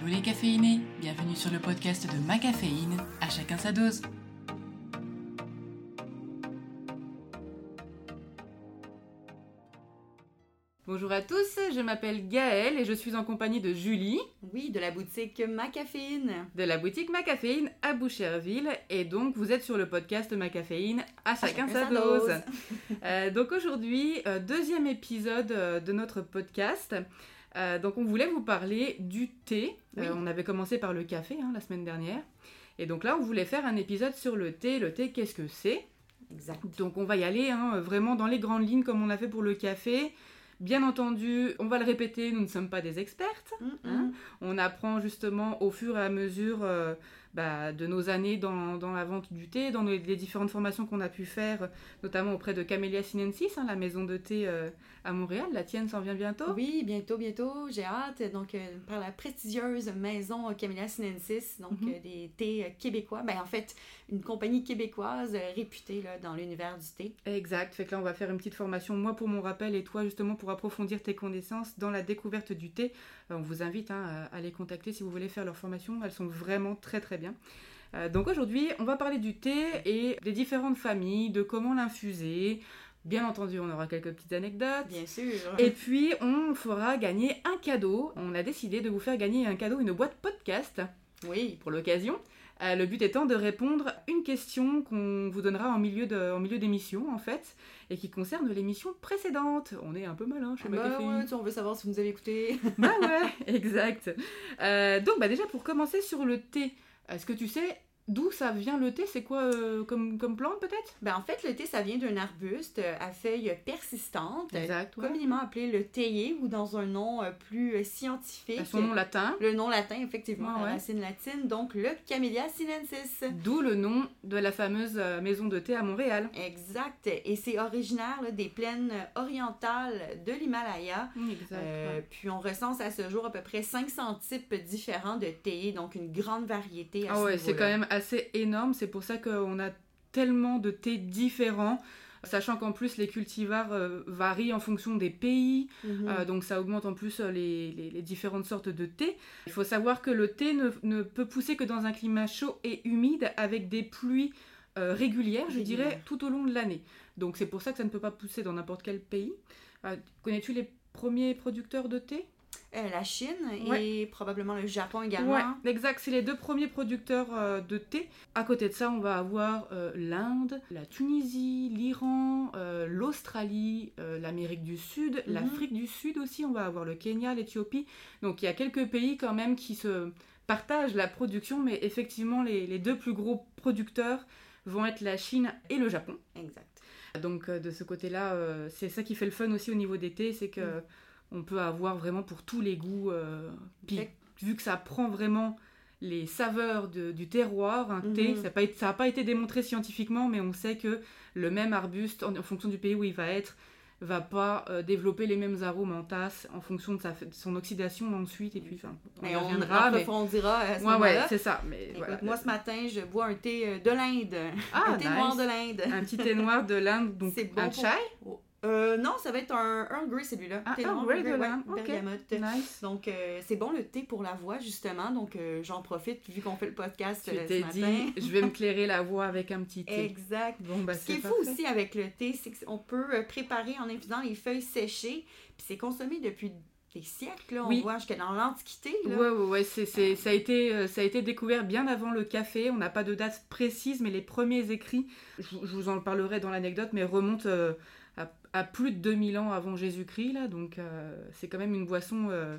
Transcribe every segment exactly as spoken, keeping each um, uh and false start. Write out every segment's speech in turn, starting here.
Hello les caféinés, bienvenue sur le podcast de Ma Caféine, à chacun sa dose. Bonjour à tous, je m'appelle Gaëlle et je suis en compagnie de Julie. Oui, de la boutique Ma Caféine. De la boutique Ma Caféine à Boucherville. Et donc, vous êtes sur le podcast Ma Caféine, à chacun, à chacun sa, sa dose. dose. euh, donc aujourd'hui, euh, deuxième épisode euh, de notre podcast. Euh, donc on voulait vous parler du thé. Oui. Euh, on avait commencé par le café hein, la semaine dernière. Et donc là, on voulait faire un épisode sur le thé. Le thé, qu'est-ce que c'est ? Exact. Donc on va y aller hein, vraiment dans les grandes lignes comme on a fait pour le café. Bien entendu, on va le répéter, nous ne sommes pas des expertes. Mm-hmm. Hein. On apprend justement au fur et à mesure euh, bah, de nos années dans, dans la vente du thé, dans les, les différentes formations qu'on a pu faire, notamment auprès de Camellia Sinensis, hein, la maison de thé euh, à Montréal. La tienne s'en vient bientôt ? Oui, bientôt, bientôt. J'ai hâte. Donc, euh, par la prestigieuse maison euh, Camellia Sinensis, donc mm-hmm. euh, des thés euh, québécois. Ben, en fait, une compagnie québécoise euh, réputée là, dans l'univers du thé. Exact. Fait que là, on va faire une petite formation, moi pour mon rappel et toi justement pour approfondir tes connaissances dans la découverte du thé. Euh, on vous invite hein, à les contacter si vous voulez faire leur formation. Elles sont vraiment très très bien. Euh, donc aujourd'hui, on va parler du thé et des différentes familles, de comment l'infuser. Bien entendu, on aura quelques petites anecdotes. Bien sûr. Et puis, on fera gagner un cadeau. On a décidé de vous faire gagner un cadeau, une boîte podcast. Oui. Pour l'occasion. Euh, le but étant de répondre à une question qu'on vous donnera en milieu, de, en milieu d'émission, en fait, et qui concerne l'émission précédente. On est un peu malin chez bah Ma Caféine. Ouais, on veut savoir si vous nous avez écouté. Bah ouais, exact. Euh, donc, bah déjà, pour commencer sur le thé, est-ce que tu sais d'où ça vient le thé ? C'est quoi euh, comme, comme plante peut-être ? Ben, en fait, le thé, ça vient d'un arbuste à feuilles persistantes, exact, ouais. communément appelé le théier ou dans un nom plus scientifique. À son nom latin. Le nom latin, effectivement, ah, la ouais. racine latine, donc le Camellia sinensis. D'où le nom de la fameuse maison de thé à Montréal. Exact. Et c'est originaire là, des plaines orientales de l'Himalaya. Exact. Euh, ouais. Puis on recense à ce jour à peu près cinq cents types différents de thé, donc une grande variété à ah ce ouais, niveau-là. C'est quand même assez énorme, c'est pour ça qu'on a tellement de thés différents, sachant qu'en plus les cultivars euh, varient en fonction des pays, mm-hmm. euh, donc ça augmente en plus les, les, les différentes sortes de thé. Il faut savoir que le thé ne, ne peut pousser que dans un climat chaud et humide avec des pluies euh, régulières, je Régulière. dirais, tout au long de l'année. Donc c'est pour ça que ça ne peut pas pousser dans n'importe quel pays. Euh, connais-tu les premiers producteurs de thé ? Euh, la Chine ouais. et probablement le Japon également. Ouais, exact, c'est les deux premiers producteurs euh, de thé. À côté de ça, on va avoir euh, l'Inde, la Tunisie, l'Iran, euh, l'Australie, euh, l'Amérique du Sud, mm-hmm. l'Afrique du Sud aussi, on va avoir le Kenya, l'Éthiopie. Donc il y a quelques pays quand même qui se partagent la production, mais effectivement les, les deux plus gros producteurs vont être la Chine et le Japon. Exact. Donc euh, de ce côté-là, euh, c'est ça qui fait le fun aussi au niveau des thés, c'est que mm. on peut avoir vraiment pour tous les goûts. Euh, puis, okay. vu que ça prend vraiment les saveurs de, du terroir, un mm-hmm. thé, ça n'a pas été démontré scientifiquement, mais on sait que le même arbuste, en, en fonction du pays où il va être, va pas euh, développer les mêmes arômes en tasse en fonction de, sa, de son oxydation ensuite. Et puis, on mais y on reviendra. On approfondira à ce ouais, moment-là. Ouais, c'est ça. Mais Écoute, voilà. Moi, ce matin, je bois un thé de l'Inde. Ah, un thé nice. noir de l'Inde. Un petit thé noir de l'Inde, donc c'est bon un pour... chai Euh, non, ça va être un Earl Grey celui-là. Ah, thé Earl Grey de l'Inde, ouais, bergamote. Nice. Donc, euh, c'est bon le thé pour la voix, justement. Donc, euh, j'en profite vu qu'on fait le podcast tu euh, t'es ce dit, matin. Je vais me clairer la voix avec un petit thé. Exact. Bon, bah, Ce qui est fou aussi avec le thé, c'est qu'on peut préparer en infusant les feuilles séchées. Puis c'est consommé depuis des siècles, là, on oui. voit jusqu'à dans l'Antiquité. Là. Ouais, ouais, ouais, c'est, c'est, ça, a été, euh, ça a été découvert bien avant le café. On n'a pas de date précise, mais les premiers écrits, je, je vous en parlerai dans l'anecdote, mais remontent euh, à, à plus de deux mille ans avant Jésus-Christ. Là, donc, euh, c'est quand même une boisson euh,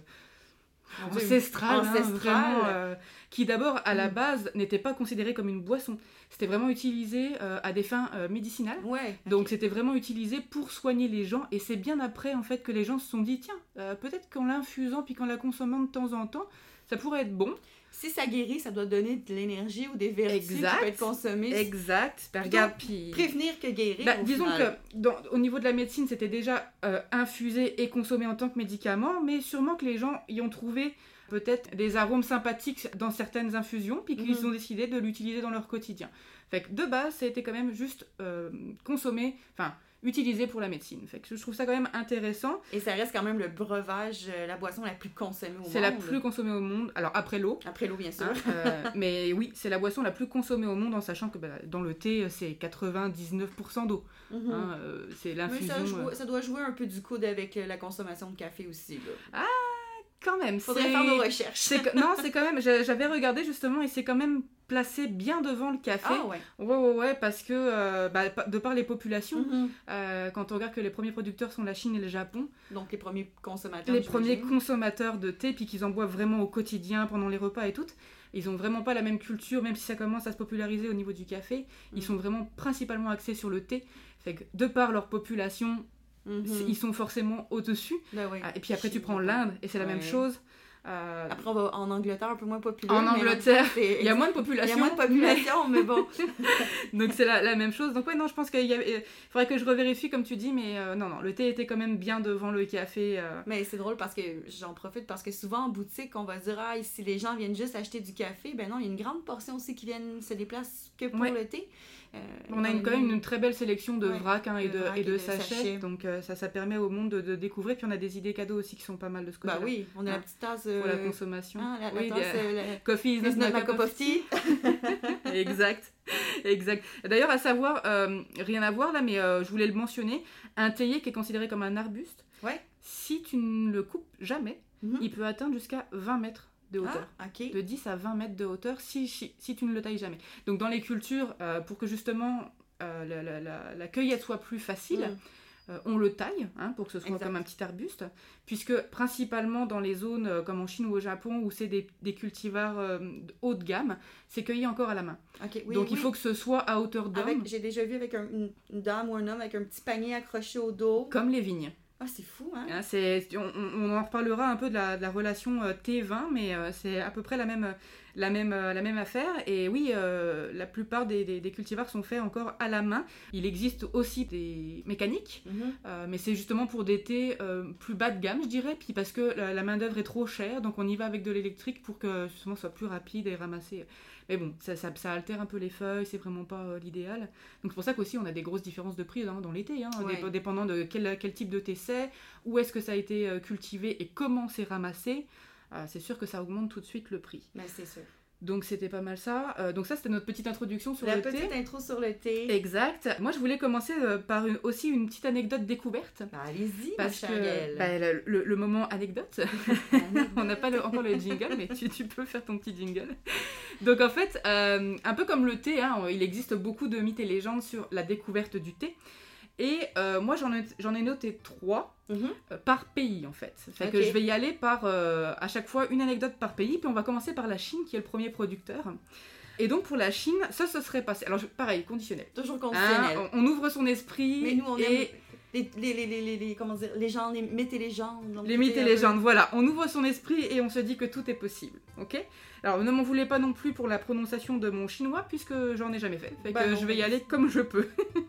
ancestrale, ancestrale. Hein, vraiment, euh, qui d'abord, à la base, n'était pas considérée comme une boisson. C'était vraiment utilisé euh, à des fins euh, médicinales. Ouais, donc, okay. c'était vraiment utilisé pour soigner les gens. Et c'est bien après, en fait, que les gens se sont dit, tiens, euh, peut-être qu'en l'infusant puis qu'en la consommant de temps en temps, ça pourrait être bon. Si ça guérit, ça doit donner de l'énergie ou des vertus exact. Qui peuvent être consommées. Exact. Ben, regarde, puis... Prévenir que guérir. Ben, disons final. que dans, au niveau de la médecine, c'était déjà euh, infusé et consommé en tant que médicament, mais sûrement que les gens y ont trouvé peut-être des arômes sympathiques dans certaines infusions, puis qu'ils mm-hmm. ont décidé de l'utiliser dans leur quotidien. Fait que de base, ça a été quand même juste euh, consommé, enfin, utilisé pour la médecine. Fait que je trouve ça quand même intéressant. Et ça reste quand même le breuvage, euh, la boisson la plus consommée au c'est monde. C'est la plus consommée au monde. Alors après l'eau. Après l'eau, bien sûr. Hein, euh, mais oui, c'est la boisson la plus consommée au monde, en sachant que bah, dans le thé, c'est quatre-vingt-dix-neuf pour cent d'eau. Mm-hmm. Hein, euh, c'est l'infusion. Mais ça, joue, ça doit jouer un peu du coude avec la consommation de café aussi. Là. Ah, quand même. Faudrait c'est... faire nos recherches. C'est... Non, c'est quand même... J'avais regardé justement et c'est quand même placé bien devant le café. Ah ouais. Ouais, ouais, ouais, parce que euh, bah, de par les populations, mm-hmm. euh, quand on regarde que les premiers producteurs sont la Chine et le Japon. Donc les premiers consommateurs. Les premiers consommateurs de thé, puis qu'ils en boivent vraiment au quotidien, pendant les repas et tout. Ils ont vraiment pas la même culture, même si ça commence à se populariser au niveau du café. Mm-hmm. Ils sont vraiment principalement axés sur le thé. Fait que de par leur population, mm-hmm. ils sont forcément au-dessus. Ben oui. Et puis après, tu prends l'Inde, et c'est la ouais. même chose. Euh... Après, on va en Angleterre, un peu moins populaire. En Angleterre, il y a moins de population. Il y a moins de population, mais, mais bon. Donc c'est la, la même chose. Donc ouais, non, je pense qu'il y avait... faudrait que je revérifie, comme tu dis, mais euh, non, non, le thé était quand même bien devant le café. Euh... Mais c'est drôle parce que j'en profite, parce que souvent en boutique, on va dire, ah, si les gens viennent juste acheter du café, ben non, il y a une grande portion aussi qui viennent se déplacer que pour ouais. le thé. Euh, on a une, quand même une très belle sélection de ouais, vrac hein, et, de, vrac et de et de sachets, sachets. donc euh, ça, ça permet au monde de, de découvrir. Puis on a des idées cadeaux aussi qui sont pas mal de ce côté-là. Bah oui, on a hein, la petite tasse euh... pour la consommation. Hein, la, la oui, tasse, des... euh, la... coffee is not, not my cup of tea. Exact, exact. D'ailleurs, à savoir, euh, rien à voir là, mais euh, je voulais le mentionner, un théier qui est considéré comme un arbuste, ouais. si tu ne le coupes jamais, mm-hmm. il peut atteindre jusqu'à vingt mètres de hauteur, ah, okay. de dix à vingt mètres de hauteur si, si, si tu ne le tailles jamais. Donc dans les cultures, euh, pour que justement euh, la, la, la, la cueillette soit plus facile, mm. euh, on le taille hein, pour que ce soit exact. Comme un petit arbuste, puisque principalement dans les zones euh, comme en Chine ou au Japon où c'est des, des cultivars euh, haut de gamme, c'est cueilli encore à la main. Okay, oui, donc oui. il faut que ce soit à hauteur d'homme. Avec, j'ai déjà vu avec un, une, une dame ou un homme avec un petit panier accroché au dos. Comme les vignes. Ah, c'est fou, hein? hein c'est, on, on en reparlera un peu de la, de la relation euh, thé-vin, mais euh, c'est à peu près la même, la même, euh, la même affaire. Et oui, euh, la plupart des, des, des cultivars sont faits encore à la main. Il existe aussi des mécaniques, mm-hmm. euh, mais c'est justement pour des thés euh, plus bas de gamme, je dirais, puis parce que la, la main-d'œuvre est trop chère, donc on y va avec de l'électrique pour que justement ce soit plus rapide et ramasser. Mais bon, ça, ça, ça altère un peu les feuilles, c'est vraiment pas euh, l'idéal. Donc c'est pour ça qu'aussi on a des grosses différences de prix hein, dans les thés, hein, ouais. dép- dépendant de quel, quel type de thé c'est, où est-ce que ça a été euh, cultivé et comment c'est ramassé. Euh, c'est sûr que ça augmente tout de suite le prix. Ben, c'est sûr. Donc c'était pas mal ça. Euh, donc ça c'était notre petite introduction sur La le thé. La petite intro sur le thé. Exact. Moi je voulais commencer euh, par une, aussi une petite anecdote découverte. Bah, allez-y, parce ma que bah, le, le, le moment anecdote. On n'a pas le, encore le jingle, mais tu, tu peux faire ton petit jingle. Donc en fait, euh, un peu comme le thé, hein, il existe beaucoup de mythes et légendes sur la découverte du thé. Et euh, moi j'en ai, j'en ai noté trois mm-hmm. euh, par pays en fait. Fait okay. que je vais y aller par euh, à chaque fois une anecdote par pays. Puis on va commencer par la Chine qui est le premier producteur. Et donc pour la Chine, ça se serait passé. Alors je, pareil, conditionnel. Toujours conditionnel. Hein, on, on ouvre son esprit. Mais nous on et... aime les, les, les, les, les, comment dire, légendes, les mythes et légendes. Les mythes et légendes, voilà. On ouvre son esprit et on se dit que tout est possible. Ok ? Alors ne m'en voulez pas non plus pour la prononciation de mon chinois puisque j'en ai jamais fait. Fait bah que non, je vais y aller comme je peux.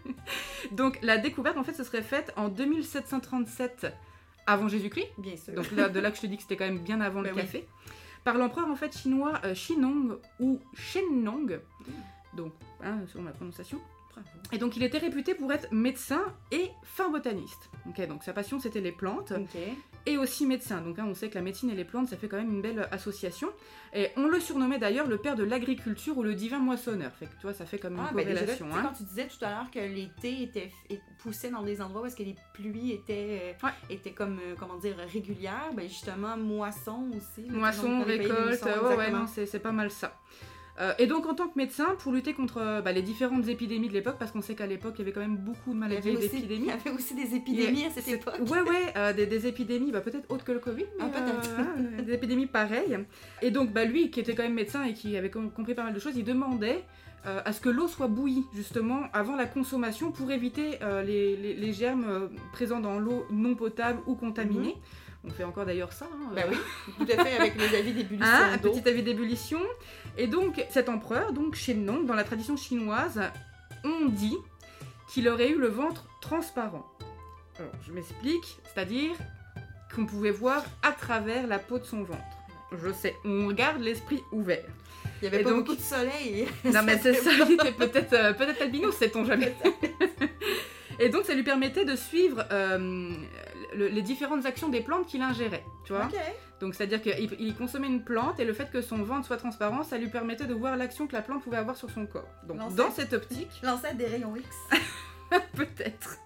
Donc la découverte en fait se serait faite en deux mille sept cent trente-sept avant Jésus-Christ. Bien sûr. Donc là, de là que je te dis que c'était quand même bien avant bah le oui. café. Par l'empereur en fait chinois euh, Shennong ou Shennong. Donc hein, selon ma prononciation. Bravo. Et donc il était réputé pour être médecin et fin botaniste. Okay, donc sa passion c'était les plantes. Okay. Et aussi médecin. Donc hein, on sait que la médecine et les plantes, ça fait quand même une belle association. Et on le surnommait d'ailleurs le père de l'agriculture ou le divin moissonneur. Fait que tu vois, ça fait comme une ah, corrélation. Ben, hein. Quand tu disais tout à l'heure que les thés étaient, poussaient dans des endroits où est-ce que les pluies étaient, euh, ouais. étaient comme, euh, comment dire, régulières, ben justement, moisson aussi. Moisson, récolte, ouais, ouais, non, c'est, c'est pas mal ça. Euh, et donc en tant que médecin, pour lutter contre bah, les différentes épidémies de l'époque, parce qu'on sait qu'à l'époque il y avait quand même beaucoup de maladies et d'épidémies. Il y avait aussi des épidémies a, à cette c'est, époque. Ouais, ouais, euh, des, des épidémies, bah, peut-être autres que le Covid, mais ah, peut-être. Euh, des épidémies pareilles. Et donc bah, lui, qui était quand même médecin et qui avait compris pas mal de choses, il demandait euh, à ce que l'eau soit bouillie, justement, avant la consommation, pour éviter euh, les, les, les germes euh, présents dans l'eau non potable ou contaminée. Mm-hmm. On fait encore d'ailleurs ça. Hein, bah oui, tout à fait, avec les avis d'ébullition hein, un d'eau. petit avis d'ébullition. Et donc, cet empereur, donc Shennong, dans la tradition chinoise, on dit qu'il aurait eu le ventre transparent. Alors, je m'explique, c'est-à-dire qu'on pouvait voir à travers la peau de son ventre. Je sais, on garde l'esprit ouvert. Il n'y avait et pas donc... beaucoup de soleil. Non, mais c'est ça, il était peut-être, euh, peut-être albino, sait-on jamais. Et donc, ça lui permettait de suivre euh, le, les différentes actions des plantes qu'il ingérait, tu vois. Ok. Donc, c'est-à-dire qu'il il consommait une plante et le fait que son ventre soit transparent, ça lui permettait de voir l'action que la plante pouvait avoir sur son corps. Donc, L'ancêtre. dans cette optique... L'ancêtre des rayons X. Peut-être.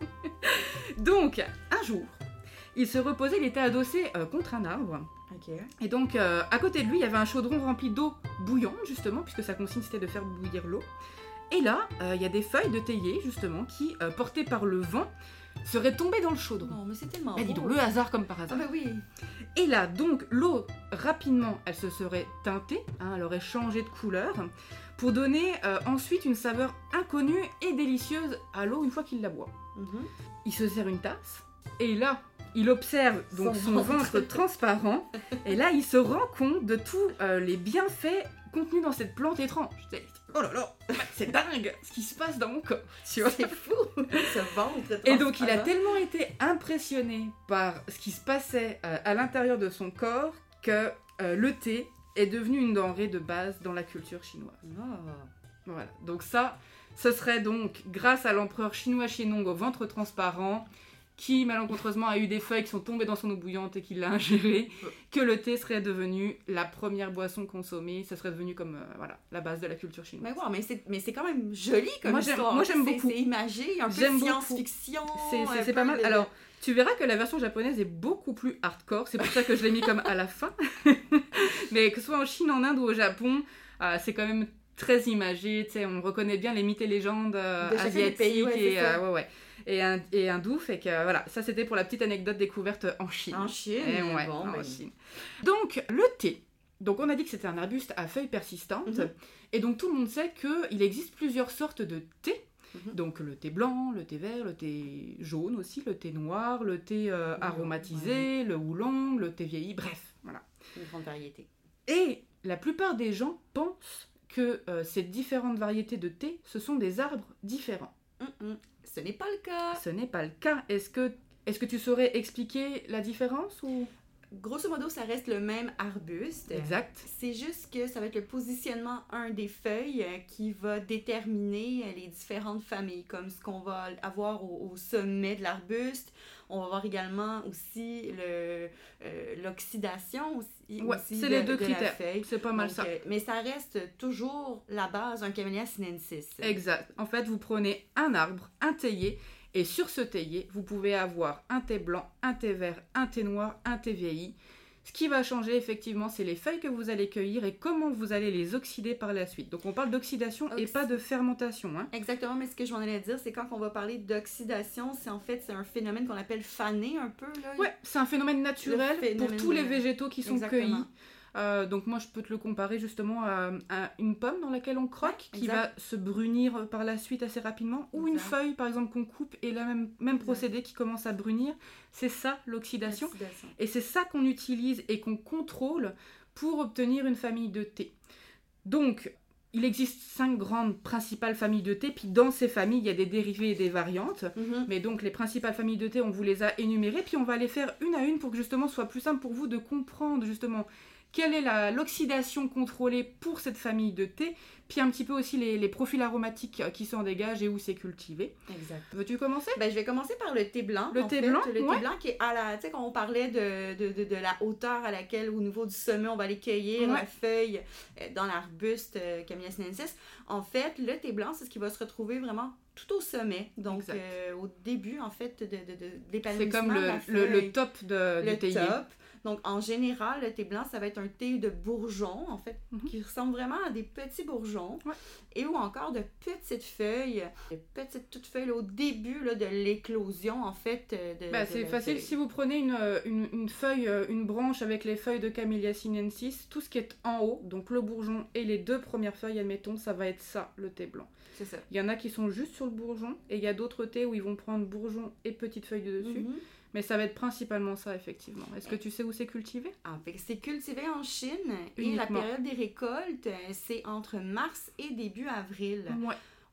Donc, un jour, il se reposait, il était adossé euh, contre un arbre. Ok. Et donc, euh, à côté de lui, il y avait un chaudron rempli d'eau bouillante, justement, puisque sa consigne c'était de faire bouillir l'eau. Et là, euh, il y a des feuilles de théier, justement, qui, euh, portées par le vent, seraient tombées dans le chaudron. Non, mais c'est tellement Eh, dis beau. donc, le hasard comme par Ah hasard. bah oui. Et là, donc, l'eau, rapidement, elle se serait teintée, hein, elle aurait changé de couleur, pour donner euh, ensuite une saveur inconnue et délicieuse à l'eau une fois qu'il la boit. Mhm. Il se sert une tasse, et là, il observe donc Son son, ventre. ventre transparent, et là, il se rend compte de tous euh, les bienfaits contenus dans cette plante étrange. C'est- Oh là là, c'est dingue ce qui se passe dans mon corps, tu vois. C'est fou, ce ventre. Et donc, il a transparent. tellement été impressionné par ce qui se passait euh, à l'intérieur de son corps que euh, le thé est devenu une denrée de base dans la culture chinoise. Ah. Voilà, donc ça, ce serait donc grâce à l'empereur chinois Shennong au ventre transparent, qui malencontreusement a eu des feuilles qui sont tombées dans son eau bouillante et qui l'a ingéré, que le thé serait devenu la première boisson consommée, ça serait devenu comme euh, voilà, la base de la culture chinoise. Mais wow, mais c'est, mais c'est quand même joli comme Moi, j'aime- histoire. moi, j'aime C'est- beaucoup. C'est imagé, un peu J'aime de beaucoup. science-fiction. C'est, un c'est, c'est peu pas mal. de- Alors, tu verras que la version japonaise est beaucoup plus hardcore, c'est pour ça que je l'ai mis comme à la fin. Mais que ce soit en Chine, en Inde ou au Japon, euh, c'est quand même très imagé, tu sais, on reconnaît bien les mythes et légendes euh, De chacun des asiatiques pays, ouais, c'est et, ça. euh, ouais, ouais, et, un, et hindous, fait que voilà, ça c'était pour la petite anecdote découverte en Chine. En Chine, Eh ouais, bon, en ben. Chine. Donc, le thé. Donc, on a dit que c'était un arbuste à feuilles persistantes. Mhm. Et donc, tout le monde sait qu'il existe plusieurs sortes de thé. Mhm. Donc, le thé blanc, le thé vert, le thé jaune aussi, le thé noir, le thé euh, Oui, aromatisé, le oolong, le thé vieilli, bref, voilà. Une grande variété. Et la plupart des gens pensent que euh, ces différentes variétés de thé, ce sont des arbres différents. Mm-mm. Ce n'est pas le cas. Ce n'est pas le cas. Est-ce que, est-ce que tu saurais expliquer la différence ou... Grosso modo, ça reste le même arbuste. Exact. C'est juste que ça va être le positionnement, un des feuilles, euh, qui va déterminer euh, les différentes familles, comme ce qu'on va avoir au, au sommet de l'arbuste. On va voir également aussi le, euh, l'oxydation aussi, Ouais, aussi c'est de, les deux de la critères. feuille. C'est pas mal Donc, ça. euh, mais ça reste toujours la base d'un Camellia sinensis. Exact. En fait, vous prenez un arbre, un théier, et sur ce théier, vous pouvez avoir un thé blanc, un thé vert, un thé noir, un thé vieilli. Ce qui va changer, effectivement, c'est les feuilles que vous allez cueillir et comment vous allez les oxyder par la suite. Donc, on parle d'oxydation et Oxy- pas de fermentation. Hein. Exactement, mais ce que je m'en allais dire, c'est quand on va parler d'oxydation, c'est en fait c'est un phénomène qu'on appelle faner un peu. Là. Ouais, c'est un phénomène naturel Le phénomène pour tous les de- végétaux qui sont Exactement. cueillis. Euh, donc moi, je peux te le comparer justement à, à une pomme dans laquelle on croque, Ouais, qui exact. va se brunir par la suite assez rapidement, ou une Exact. feuille, par exemple, qu'on coupe et le même, même Exact. procédé qui commence à brunir. C'est ça, l'oxydation. L'oxydation. Et c'est ça qu'on utilise et qu'on contrôle pour obtenir une famille de thé. Donc, il existe cinq grandes principales familles de thé, puis dans ces familles, il y a des dérivés et des variantes. Mhm. Mais donc, les principales familles de thé, on vous les a énumérées, puis on va les faire une à une pour que justement ce soit plus simple pour vous de comprendre justement quelle est la, l'oxydation contrôlée pour cette famille de thé, puis un petit peu aussi les, les profils aromatiques qui s'en dégagent et où c'est cultivé. Exact. Veux-tu commencer? Ben, je vais commencer par le thé blanc. Le en thé fait. blanc, Le ouais. thé blanc qui est à la. Tu sais, quand on parlait de, de, de, de la hauteur à laquelle, au niveau du sommet, on va aller cueillir Ouais. la feuille euh, dans l'arbuste euh, Camellia sinensis. En fait, le thé blanc, c'est ce qui va se retrouver vraiment tout au sommet. Donc, Exact. euh, au début, en fait, de, de, de, de C'est l'épanouissement comme de le, la le, le feuille. top de, Le du théier. top. Donc, en général, le thé blanc, ça va être un thé de bourgeons, en fait, Mhm. qui ressemble vraiment à des petits bourgeons. Ouais. Et ou encore de petites feuilles, de petites toutes feuilles là, au début là, de l'éclosion, en fait. euh, De, Bah, de c'est la facile, feuille. si vous prenez une, euh, une, une feuille, euh, une branche avec les feuilles de Camellia sinensis, tout ce qui est en haut, donc le bourgeon et les deux premières feuilles, admettons, ça va être ça, le thé blanc. C'est ça. Il y en a qui sont juste sur le bourgeon, et il y a d'autres thés où ils vont prendre bourgeon et petites feuilles de dessus, Mhm. mais ça va être principalement ça, effectivement. Est-ce que tu sais où c'est cultivé? Ah, fait que c'est cultivé en Chine et la Uniquement. période des récoltes, euh, c'est entre mars et début avril. Ouais.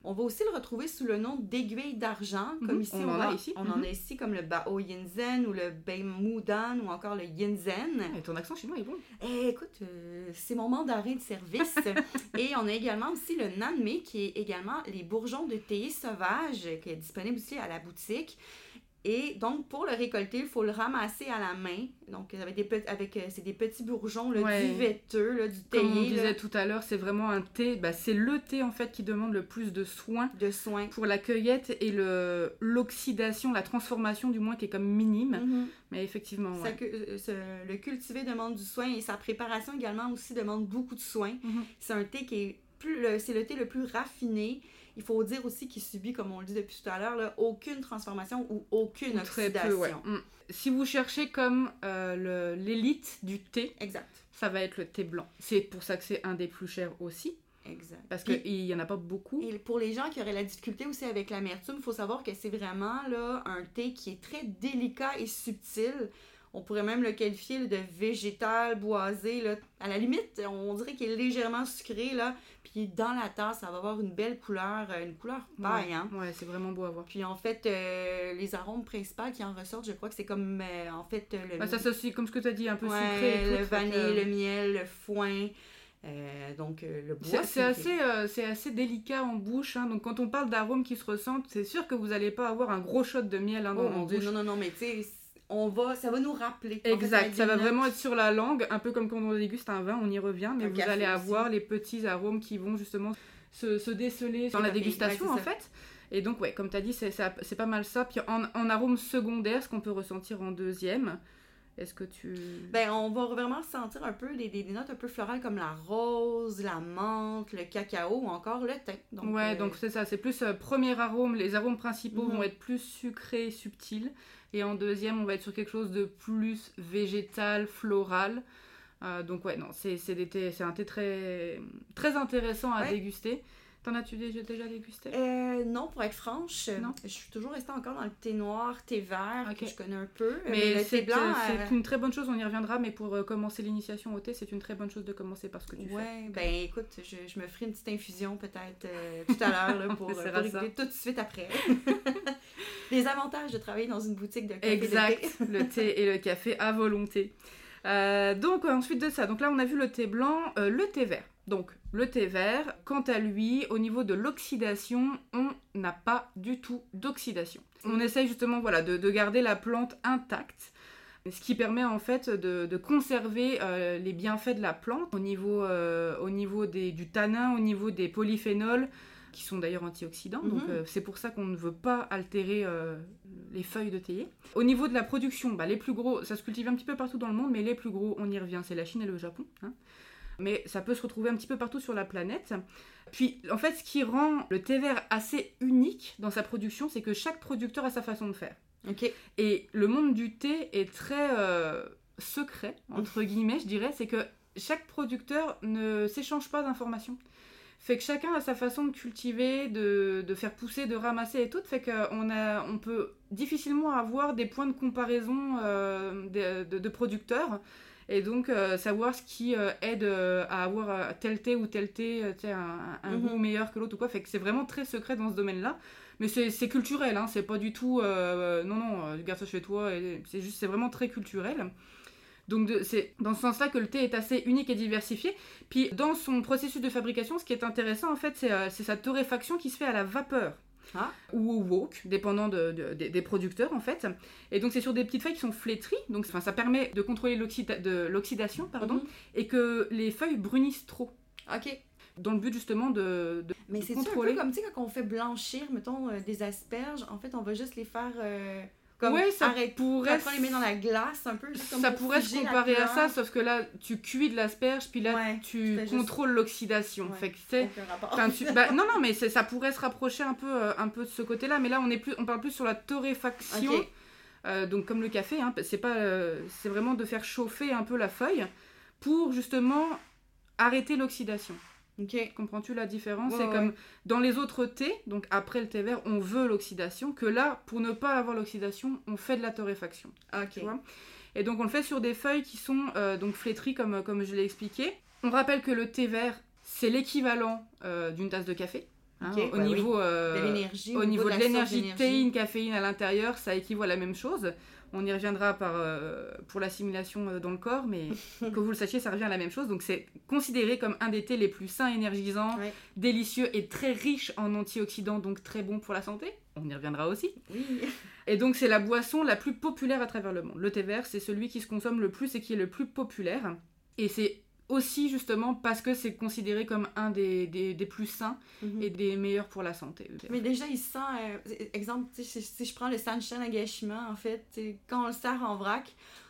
On va aussi le retrouver sous le nom d'aiguille d'argent, comme mm-hmm. ici on, on, en a, a ici. on mm-hmm. en a ici comme le Bao Yinzen ou le Bei Mudan ou encore le Yinzen. Et ton accent chinois est bon. Eh, écoute, euh, c'est mon mandarin de service. Et on a également aussi le Nanmei qui est également les bourgeons de thé sauvage qui est disponible aussi à la boutique. Et donc, pour le récolter, il faut le ramasser à la main. Donc, avec des, pe- avec, euh, c'est des petits bourgeons là, ouais. duveteux, là, du théier. Comme on disait là. tout à l'heure, c'est vraiment un thé. Bah, c'est le thé, en fait, qui demande le plus de soins. De soins. Pour la cueillette et le, l'oxydation, la transformation, du moins, qui est comme minime. Mm-hmm. Mais effectivement, ça, ouais. que, ce, le cultiver demande du soin et sa préparation également aussi demande beaucoup de soins. Mm-hmm. C'est un thé qui est plus... Le, c'est le thé le plus raffiné. Il faut dire aussi qu'il subit, comme on le dit depuis tout à l'heure, là, aucune transformation ou aucune ou très oxydation. peu, ouais. mm. Si vous cherchez comme euh, le, l'élite du thé, exact. Ça va être le thé blanc. C'est pour ça que c'est un des plus chers aussi. Exact. Parce qu'il n'y en a pas beaucoup. Et pour les gens qui auraient la difficulté aussi avec l'amertume, il faut savoir que c'est vraiment là, un thé qui est très délicat et subtil. On pourrait même le qualifier là, de végétal, boisé. Là. À la limite, on dirait qu'il est légèrement sucré. Là. Puis dans la tasse, ça va avoir une belle couleur, une couleur paille. Ouais, hein. ouais, c'est vraiment beau à voir. Puis en fait, euh, les arômes principaux qui en ressortent, je crois que c'est comme, euh, en fait, le... Bah, ça s'associe, comme ce que tu as dit, un peu ouais, sucré. Et le tout, vanille, que... le miel, le foin... Euh, donc euh, le bois, c'est, c'est, assez, euh, c'est assez délicat en bouche, hein. Donc quand on parle d'arômes qui se ressentent, c'est sûr que vous n'allez pas avoir un gros shot de miel hein, dans oh, en mon Dieu, bouche. non, non, non, mais tu sais, on va, ça va nous rappeler. Exact, en fait, ça va notes. vraiment être sur la langue, un peu comme quand on déguste un vin, on y revient, mais un vous allez aussi. avoir les petits arômes qui vont justement se, se déceler dans la dégustation ouais, en ça. fait. Et donc ouais, comme tu as dit, c'est, c'est, c'est pas mal ça. Puis en, en arôme secondaire, ce qu'on peut ressentir en deuxième... Est-ce que tu... Ben, on va vraiment sentir un peu des, des, des notes un peu florales comme la rose, la menthe, le cacao ou encore le thym. Donc, ouais, euh... donc c'est ça. C'est plus euh, premier arôme. Les arômes principaux mm-hmm. vont être plus sucrés, subtils. Et en deuxième, on va être sur quelque chose de plus végétal, floral. Euh, donc ouais, non, c'est, c'est, des thés, c'est un thé très, très intéressant à ouais. déguster. T'en as-tu déjà, déjà dégusté? Euh, non, pour être franche, non. Je suis toujours restée encore dans le thé noir, thé vert, okay. que je connais un peu. Mais, mais le c'est, thé blanc... C'est euh... une très bonne chose, on y reviendra, mais pour euh, commencer l'initiation au thé, c'est une très bonne chose de commencer par ce que tu ouais, fais. Ouais, ben écoute, je, je me ferai une petite infusion peut-être euh, tout à l'heure là, pour, pour régler tout de suite après. Les avantages de travailler dans une boutique de café exact, de thé. Le thé et le café à volonté. Euh, donc ensuite de ça, donc là on a vu le thé blanc, euh, le thé vert. Donc le thé vert, quant à lui, au niveau de l'oxydation, on n'a pas du tout d'oxydation. On essaye justement voilà, de, de garder la plante intacte, ce qui permet en fait de, de conserver euh, les bienfaits de la plante au niveau, euh, au niveau des, du tanin, au niveau des polyphénols, qui sont d'ailleurs antioxydants, mm-hmm. donc euh, c'est pour ça qu'on ne veut pas altérer euh, les feuilles de théier. Au niveau de la production, bah, les plus gros, ça se cultive un petit peu partout dans le monde, mais les plus gros, on y revient, c'est la Chine et le Japon. Hein. Mais ça peut se retrouver un petit peu partout sur la planète. Puis, en fait, ce qui rend le thé vert assez unique dans sa production, c'est que chaque producteur a sa façon de faire. Okay. Et le monde du thé est très euh, secret, entre guillemets, je dirais, c'est que chaque producteur ne s'échange pas d'informations. Fait que chacun a sa façon de cultiver, de, de faire pousser, de ramasser et tout, fait qu'on a, on peut difficilement avoir des points de comparaison euh, de, de, de producteurs, et donc euh, savoir ce qui euh, aide euh, à avoir euh, tel thé ou tel thé, euh, un, un mm-hmm. goût meilleur que l'autre ou quoi, fait que c'est vraiment très secret dans ce domaine-là, mais c'est, c'est culturel, hein, c'est pas du tout, euh, non non, garde ça chez toi, et c'est, juste, c'est vraiment très culturel. Donc de, c'est dans ce sens-là que le thé est assez unique et diversifié. Puis dans son processus de fabrication, ce qui est intéressant en fait, c'est, euh, c'est sa torréfaction qui se fait à la vapeur. Ah. Ou au wok, dépendant de, de, de, des producteurs en fait. Et donc c'est sur des petites feuilles qui sont flétries, donc ça permet de contrôler l'oxyda- de l'oxydation pardon, mm-hmm. et que les feuilles brunissent trop. Ok. Dans le but justement de, de Mais de c'est contrôler. un peu comme tu sais quand on fait blanchir, mettons euh, des asperges, en fait on va juste les faire. Euh... Comme ouais, ça arrête, pourrait... Après, on les met dans la glace, un peu. Juste comme ça pourrait se comparer à ça, sauf que là, tu cuis de l'asperge, puis là, ouais, tu contrôles juste... l'oxydation. Ouais, fait que c'est... Tu... bah, non, non, mais c'est... ça pourrait se rapprocher un peu, euh, un peu de ce côté-là, mais là, on, est plus... on parle plus sur la torréfaction. Okay. Euh, donc, comme le café, hein, c'est, pas, euh, c'est vraiment de faire chauffer un peu la feuille pour, justement, arrêter l'oxydation. Ok. Comprends-tu la différence? Ouais, c'est ouais. comme dans les autres thés, donc après le thé vert, on veut l'oxydation, que là, pour ne pas avoir l'oxydation, on fait de la torréfaction. Ok. Tu vois? Et donc on le fait sur des feuilles qui sont euh, donc flétries, comme, comme je l'ai expliqué. On rappelle que le thé vert, c'est l'équivalent euh, d'une tasse de café. Hein, okay, au ouais, niveau, oui. euh, de l'énergie, au niveau de, de l'énergie, théine, caféine à l'intérieur, ça équivaut à la même chose. On y reviendra par, euh, pour l'assimilation euh, dans le corps, mais que vous le sachiez, ça revient à la même chose. Donc c'est considéré comme un des thés les plus sains, énergisants, ouais. délicieux et très riche en antioxydants, donc très bon pour la santé. On y reviendra aussi. Oui. Et donc c'est la boisson la plus populaire à travers le monde. Le thé vert, c'est celui qui se consomme le plus et qui est le plus populaire. Et c'est aussi justement parce que c'est considéré comme un des, des, des plus sains mm-hmm. et des meilleurs pour la santé. Mais déjà, il sent, euh, exemple, si, si je prends le Sanshin Nagashima, en fait, quand on le sert en vrac,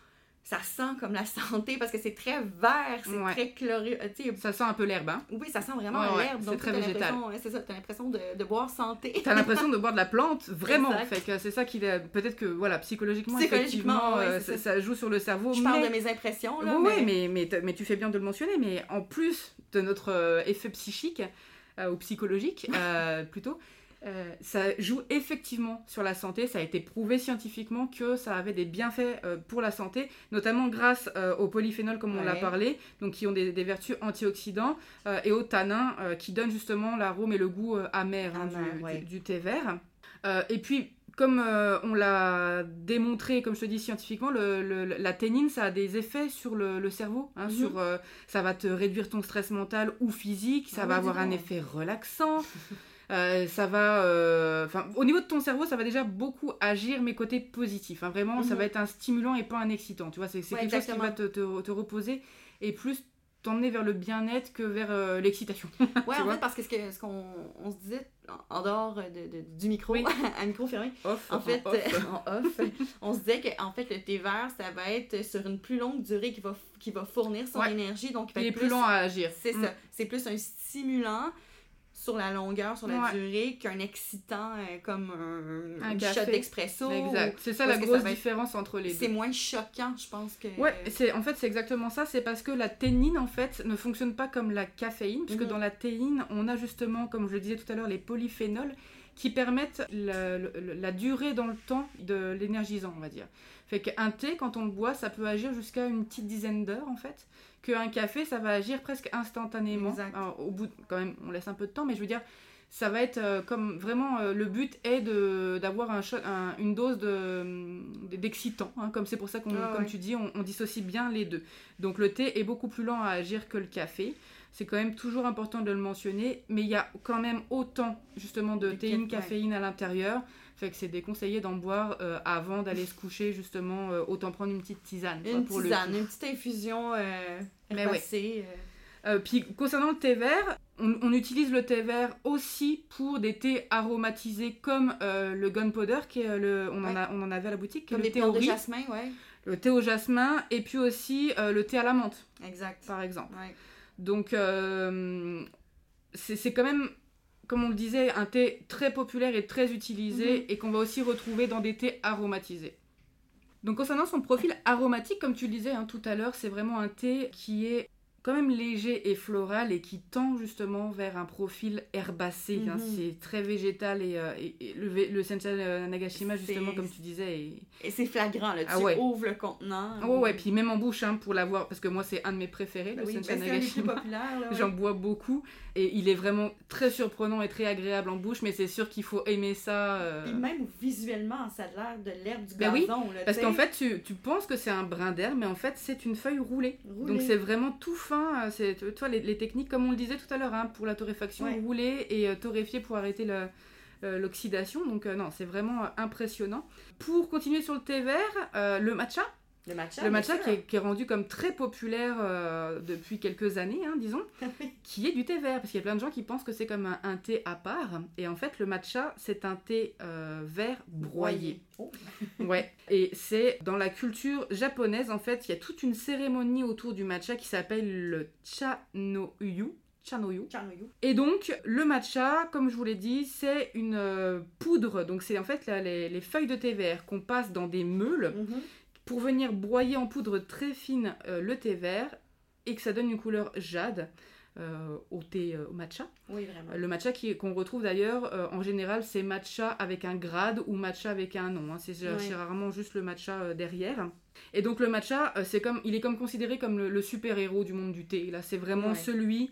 ça sent comme la santé parce que c'est très vert, c'est ouais. très chloré. Ça sent un peu l'herbe, hein? Oui, ça sent vraiment ouais, l'herbe. Ouais, donc c'est très végétal. Ouais, c'est ça, t'as l'impression de, de boire santé. T'as l'impression de boire de la plante, vraiment. Fait que c'est ça qui est... Peut-être que, voilà, psychologiquement, psychologiquement ouais, euh, ça, ça joue sur le cerveau. Je mais... parle de mes impressions, là. Oui, mais... mais, mais, mais tu fais bien de le mentionner. Mais en plus de notre euh, effet psychique, euh, ou psychologique, euh, plutôt... Euh, ça joue effectivement sur la santé, ça a été prouvé scientifiquement que ça avait des bienfaits euh, pour la santé, notamment grâce euh, aux polyphénols comme on ouais. l'a parlé, donc qui ont des, des vertus antioxydants, euh, et aux tanins euh, qui donnent justement l'arôme et le goût euh, amer, hein, amer du, ouais. du, du thé vert. Euh, et puis, comme euh, on l'a démontré, comme je te dis scientifiquement, le, le, la théine, ça a des effets sur le, le cerveau. Hein, mm-hmm. sur, euh, ça va te réduire ton stress mental ou physique, ça ah, va oui, avoir un effet relaxant. Euh, ça va, euh, au niveau de ton cerveau, ça va déjà beaucoup agir, mais côté positif. Hein, vraiment, mm-hmm. ça va être un stimulant et pas un excitant. Tu vois, c'est, c'est ouais, quelque exactement. chose qui va te, te, te reposer et plus t'emmener vers le bien-être que vers euh, l'excitation. Ouais, en vois? fait, parce que ce, que, ce qu'on on se disait en dehors de, de, du micro, oui. à micro fermé, off, en fait, en off. en off, on se disait que en fait, le thé vert, ça va être sur une plus longue durée qui va, qui va fournir son ouais. énergie. Donc, il, va il être est plus long à agir. C'est mm. ça. C'est plus un stimulant sur la longueur, sur la ouais. durée, qu'un excitant euh, comme un, un shot d'expresso. Exact. C'est ça la grosse différence être... entre les deux. C'est moins choquant, je pense que... Ouais, c'est, en fait, c'est exactement ça. C'est parce que la théine, en fait, ne fonctionne pas comme la caféine, puisque mm-hmm. dans la théine, on a justement, comme je le disais tout à l'heure, les polyphénols qui permettent la, la, la durée dans le temps de l'énergisant, on va dire. Fait qu'un thé, quand on le boit, ça peut agir jusqu'à une petite dizaine d'heures, en fait. Qu'un café, ça va agir presque instantanément. Alors, au bout, de, quand même, on laisse un peu de temps, mais je veux dire, ça va être euh, comme vraiment, euh, le but est de, d'avoir un shot, un, une dose de, d'excitant, hein, comme c'est pour ça qu'on, ah, comme ouais. tu dis, on, on dissocie bien les deux. Donc le thé est beaucoup plus lent à agir que le café. C'est quand même toujours important de le mentionner, mais il y a quand même autant, justement, de théine, caféine ouais. à l'intérieur. Fait que c'est déconseillé d'en boire euh, avant d'aller se coucher, justement, euh, autant prendre une petite tisane. Une quoi, pour tisane, le une petite infusion euh, herbacée. Ouais. Euh. Euh, puis concernant le thé vert, on, on utilise le thé vert aussi pour des thés aromatisés comme euh, le gunpowder, qui est le, on, ouais. en a, on en avait à la boutique, comme le les thé au riz, de jasmin, ouais. le thé au jasmin, et puis aussi euh, le thé à la menthe. Exact. Par exemple. Ouais. Donc, euh, c'est, c'est quand même... comme on le disait, un thé très populaire et très utilisé mm-hmm. et qu'on va aussi retrouver dans des thés aromatisés. Donc concernant son profil aromatique, comme tu le disais hein, tout à l'heure, c'est vraiment un thé qui est quand même léger et floral et qui tend justement vers un profil herbacé. Mm-hmm. Hein, c'est très végétal et, euh, et, et le, le Sanshin Nagashima, justement, c'est... comme tu disais. Et, et c'est flagrant, là. Tu ah, ouais. ouvres le contenant. Ah, ouais, ouais, puis même en bouche, hein, pour l'avoir, parce que moi, c'est un de mes préférés, bah le oui, Sanshin Nagashima. C'est un des plus populaires, là, ouais. J'en bois beaucoup et il est vraiment très surprenant et très agréable en bouche, mais c'est sûr qu'il faut aimer ça. Euh... Et même visuellement, ça a l'air de l'herbe du ben gazon. Oui, là, parce qu'en fait, tu, tu penses que c'est un brin d'herbe, mais en fait, c'est une feuille roulée. roulée. Donc c'est vraiment tout fin. C'est, tu vois, les, les techniques, comme on le disait tout à l'heure, hein, pour la torréfaction, ouais. rouler et euh, torréfier pour arrêter le, euh, l'oxydation. Donc euh, non, c'est vraiment euh, impressionnant. Pour continuer sur le thé vert, euh, le matcha. Le matcha, le matcha qui est, qui est rendu comme très populaire euh, depuis quelques années, hein, disons, qui est du thé vert. Parce qu'il y a plein de gens qui pensent que c'est comme un, un thé à part. Et en fait, le matcha, c'est un thé euh, vert broyé. Oh. Ouais. Et c'est dans la culture japonaise, en fait, il y a toute une cérémonie autour du matcha qui s'appelle le Cha-no-yu. Cha-no-yu. Cha-no-yu. Et donc, le matcha, comme je vous l'ai dit, c'est une euh, poudre. Donc, c'est en fait là, les, les feuilles de thé vert qu'on passe dans des meules. Mm-hmm. Pour venir broyer en poudre très fine euh, le thé vert et que ça donne une couleur jade euh, au thé euh, au matcha. Oui, vraiment. Euh, le matcha qui, qu'on retrouve d'ailleurs, euh, en général, c'est matcha avec un grade ou matcha avec un nom. Hein. C'est, oui. c'est rarement juste le matcha euh, derrière. Et donc le matcha, euh, c'est comme, il est comme considéré comme le, le super-héros du monde du thé. Là, c'est vraiment oui. celui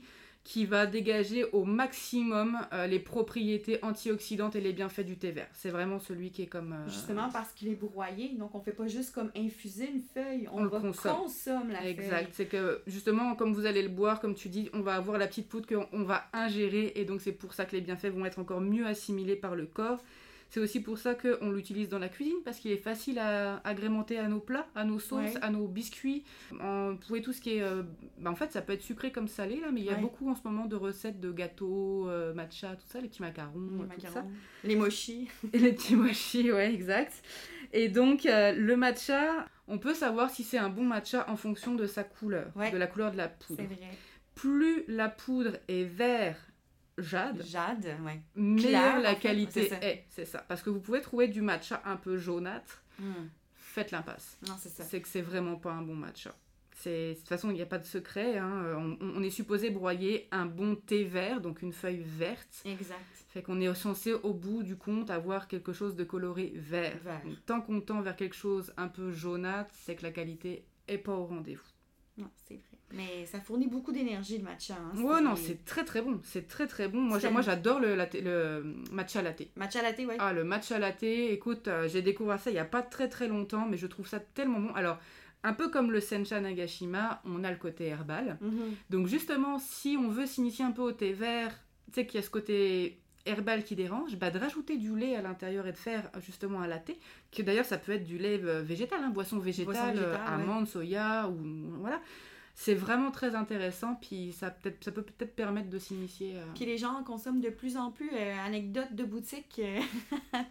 qui va dégager au maximum euh, les propriétés antioxydantes et les bienfaits du thé vert. C'est vraiment celui qui est comme... Euh... Justement parce qu'il est broyé, donc on fait pas juste comme infuser une feuille, on, on va consomme. consomme la exact. feuille. C'est que justement, comme vous allez le boire, comme tu dis, on va avoir la petite poudre qu'on va ingérer et donc c'est pour ça que les bienfaits vont être encore mieux assimilés par le corps. C'est aussi pour ça qu'on l'utilise dans la cuisine, parce qu'il est facile à agrémenter à nos plats, à nos sauces, ouais. à nos biscuits. En, pour tout ce qui est... Euh, bah en fait, ça peut être sucré comme salé, là, mais il y a ouais. beaucoup en ce moment de recettes de gâteaux, euh, matcha, tout ça, les petits macarons, les tout macarons. ça. Les mochis. Et les petits mochis, ouais, exact. Et donc, euh, le matcha, on peut savoir si c'est un bon matcha en fonction de sa couleur, ouais. de la couleur de la poudre. C'est vrai. Plus la poudre est vert, jade, jade ouais. meilleure Claire, la en fait. qualité c'est est, c'est ça. Parce que vous pouvez trouver du matcha un peu jaunâtre, mm. faites l'impasse. Non, c'est ça. C'est que c'est vraiment pas un bon matcha. C'est... De toute façon, il n'y a pas de secret. Hein. On, on est supposé broyer un bon thé vert, donc une feuille verte. Exact. Fait qu'on est censé, au bout du compte, avoir quelque chose de coloré vert. vert. Donc, tant qu'on tend vers quelque chose un peu jaunâtre, c'est que la qualité est pas au rendez-vous. Non, c'est vrai. Mais ça fournit beaucoup d'énergie, le matcha. Hein. Ouais, non, c'est très très bon. C'est très très bon. Moi, moi j'adore le, latte, le matcha latte. Matcha latte, ouais. Ah, le matcha latte, écoute, euh, j'ai découvert ça il n'y a pas très très longtemps, mais je trouve ça tellement bon. Alors, un peu comme le Sencha Nagashima, on a le côté herbal. Mm-hmm. Donc, justement, si on veut s'initier un peu au thé vert, tu sais qu'il y a ce côté herbal qui dérange, bah de rajouter du lait à l'intérieur et de faire justement un latte, que d'ailleurs ça peut être du lait végétal, hein, boisson végétale, boisson végétale euh, amande, ouais. soya, ou voilà. C'est vraiment très intéressant, puis ça, peut-être, ça peut peut-être permettre de s'initier. Euh... Puis les gens consomment de plus en plus. Euh, anecdote de boutique. Euh... euh,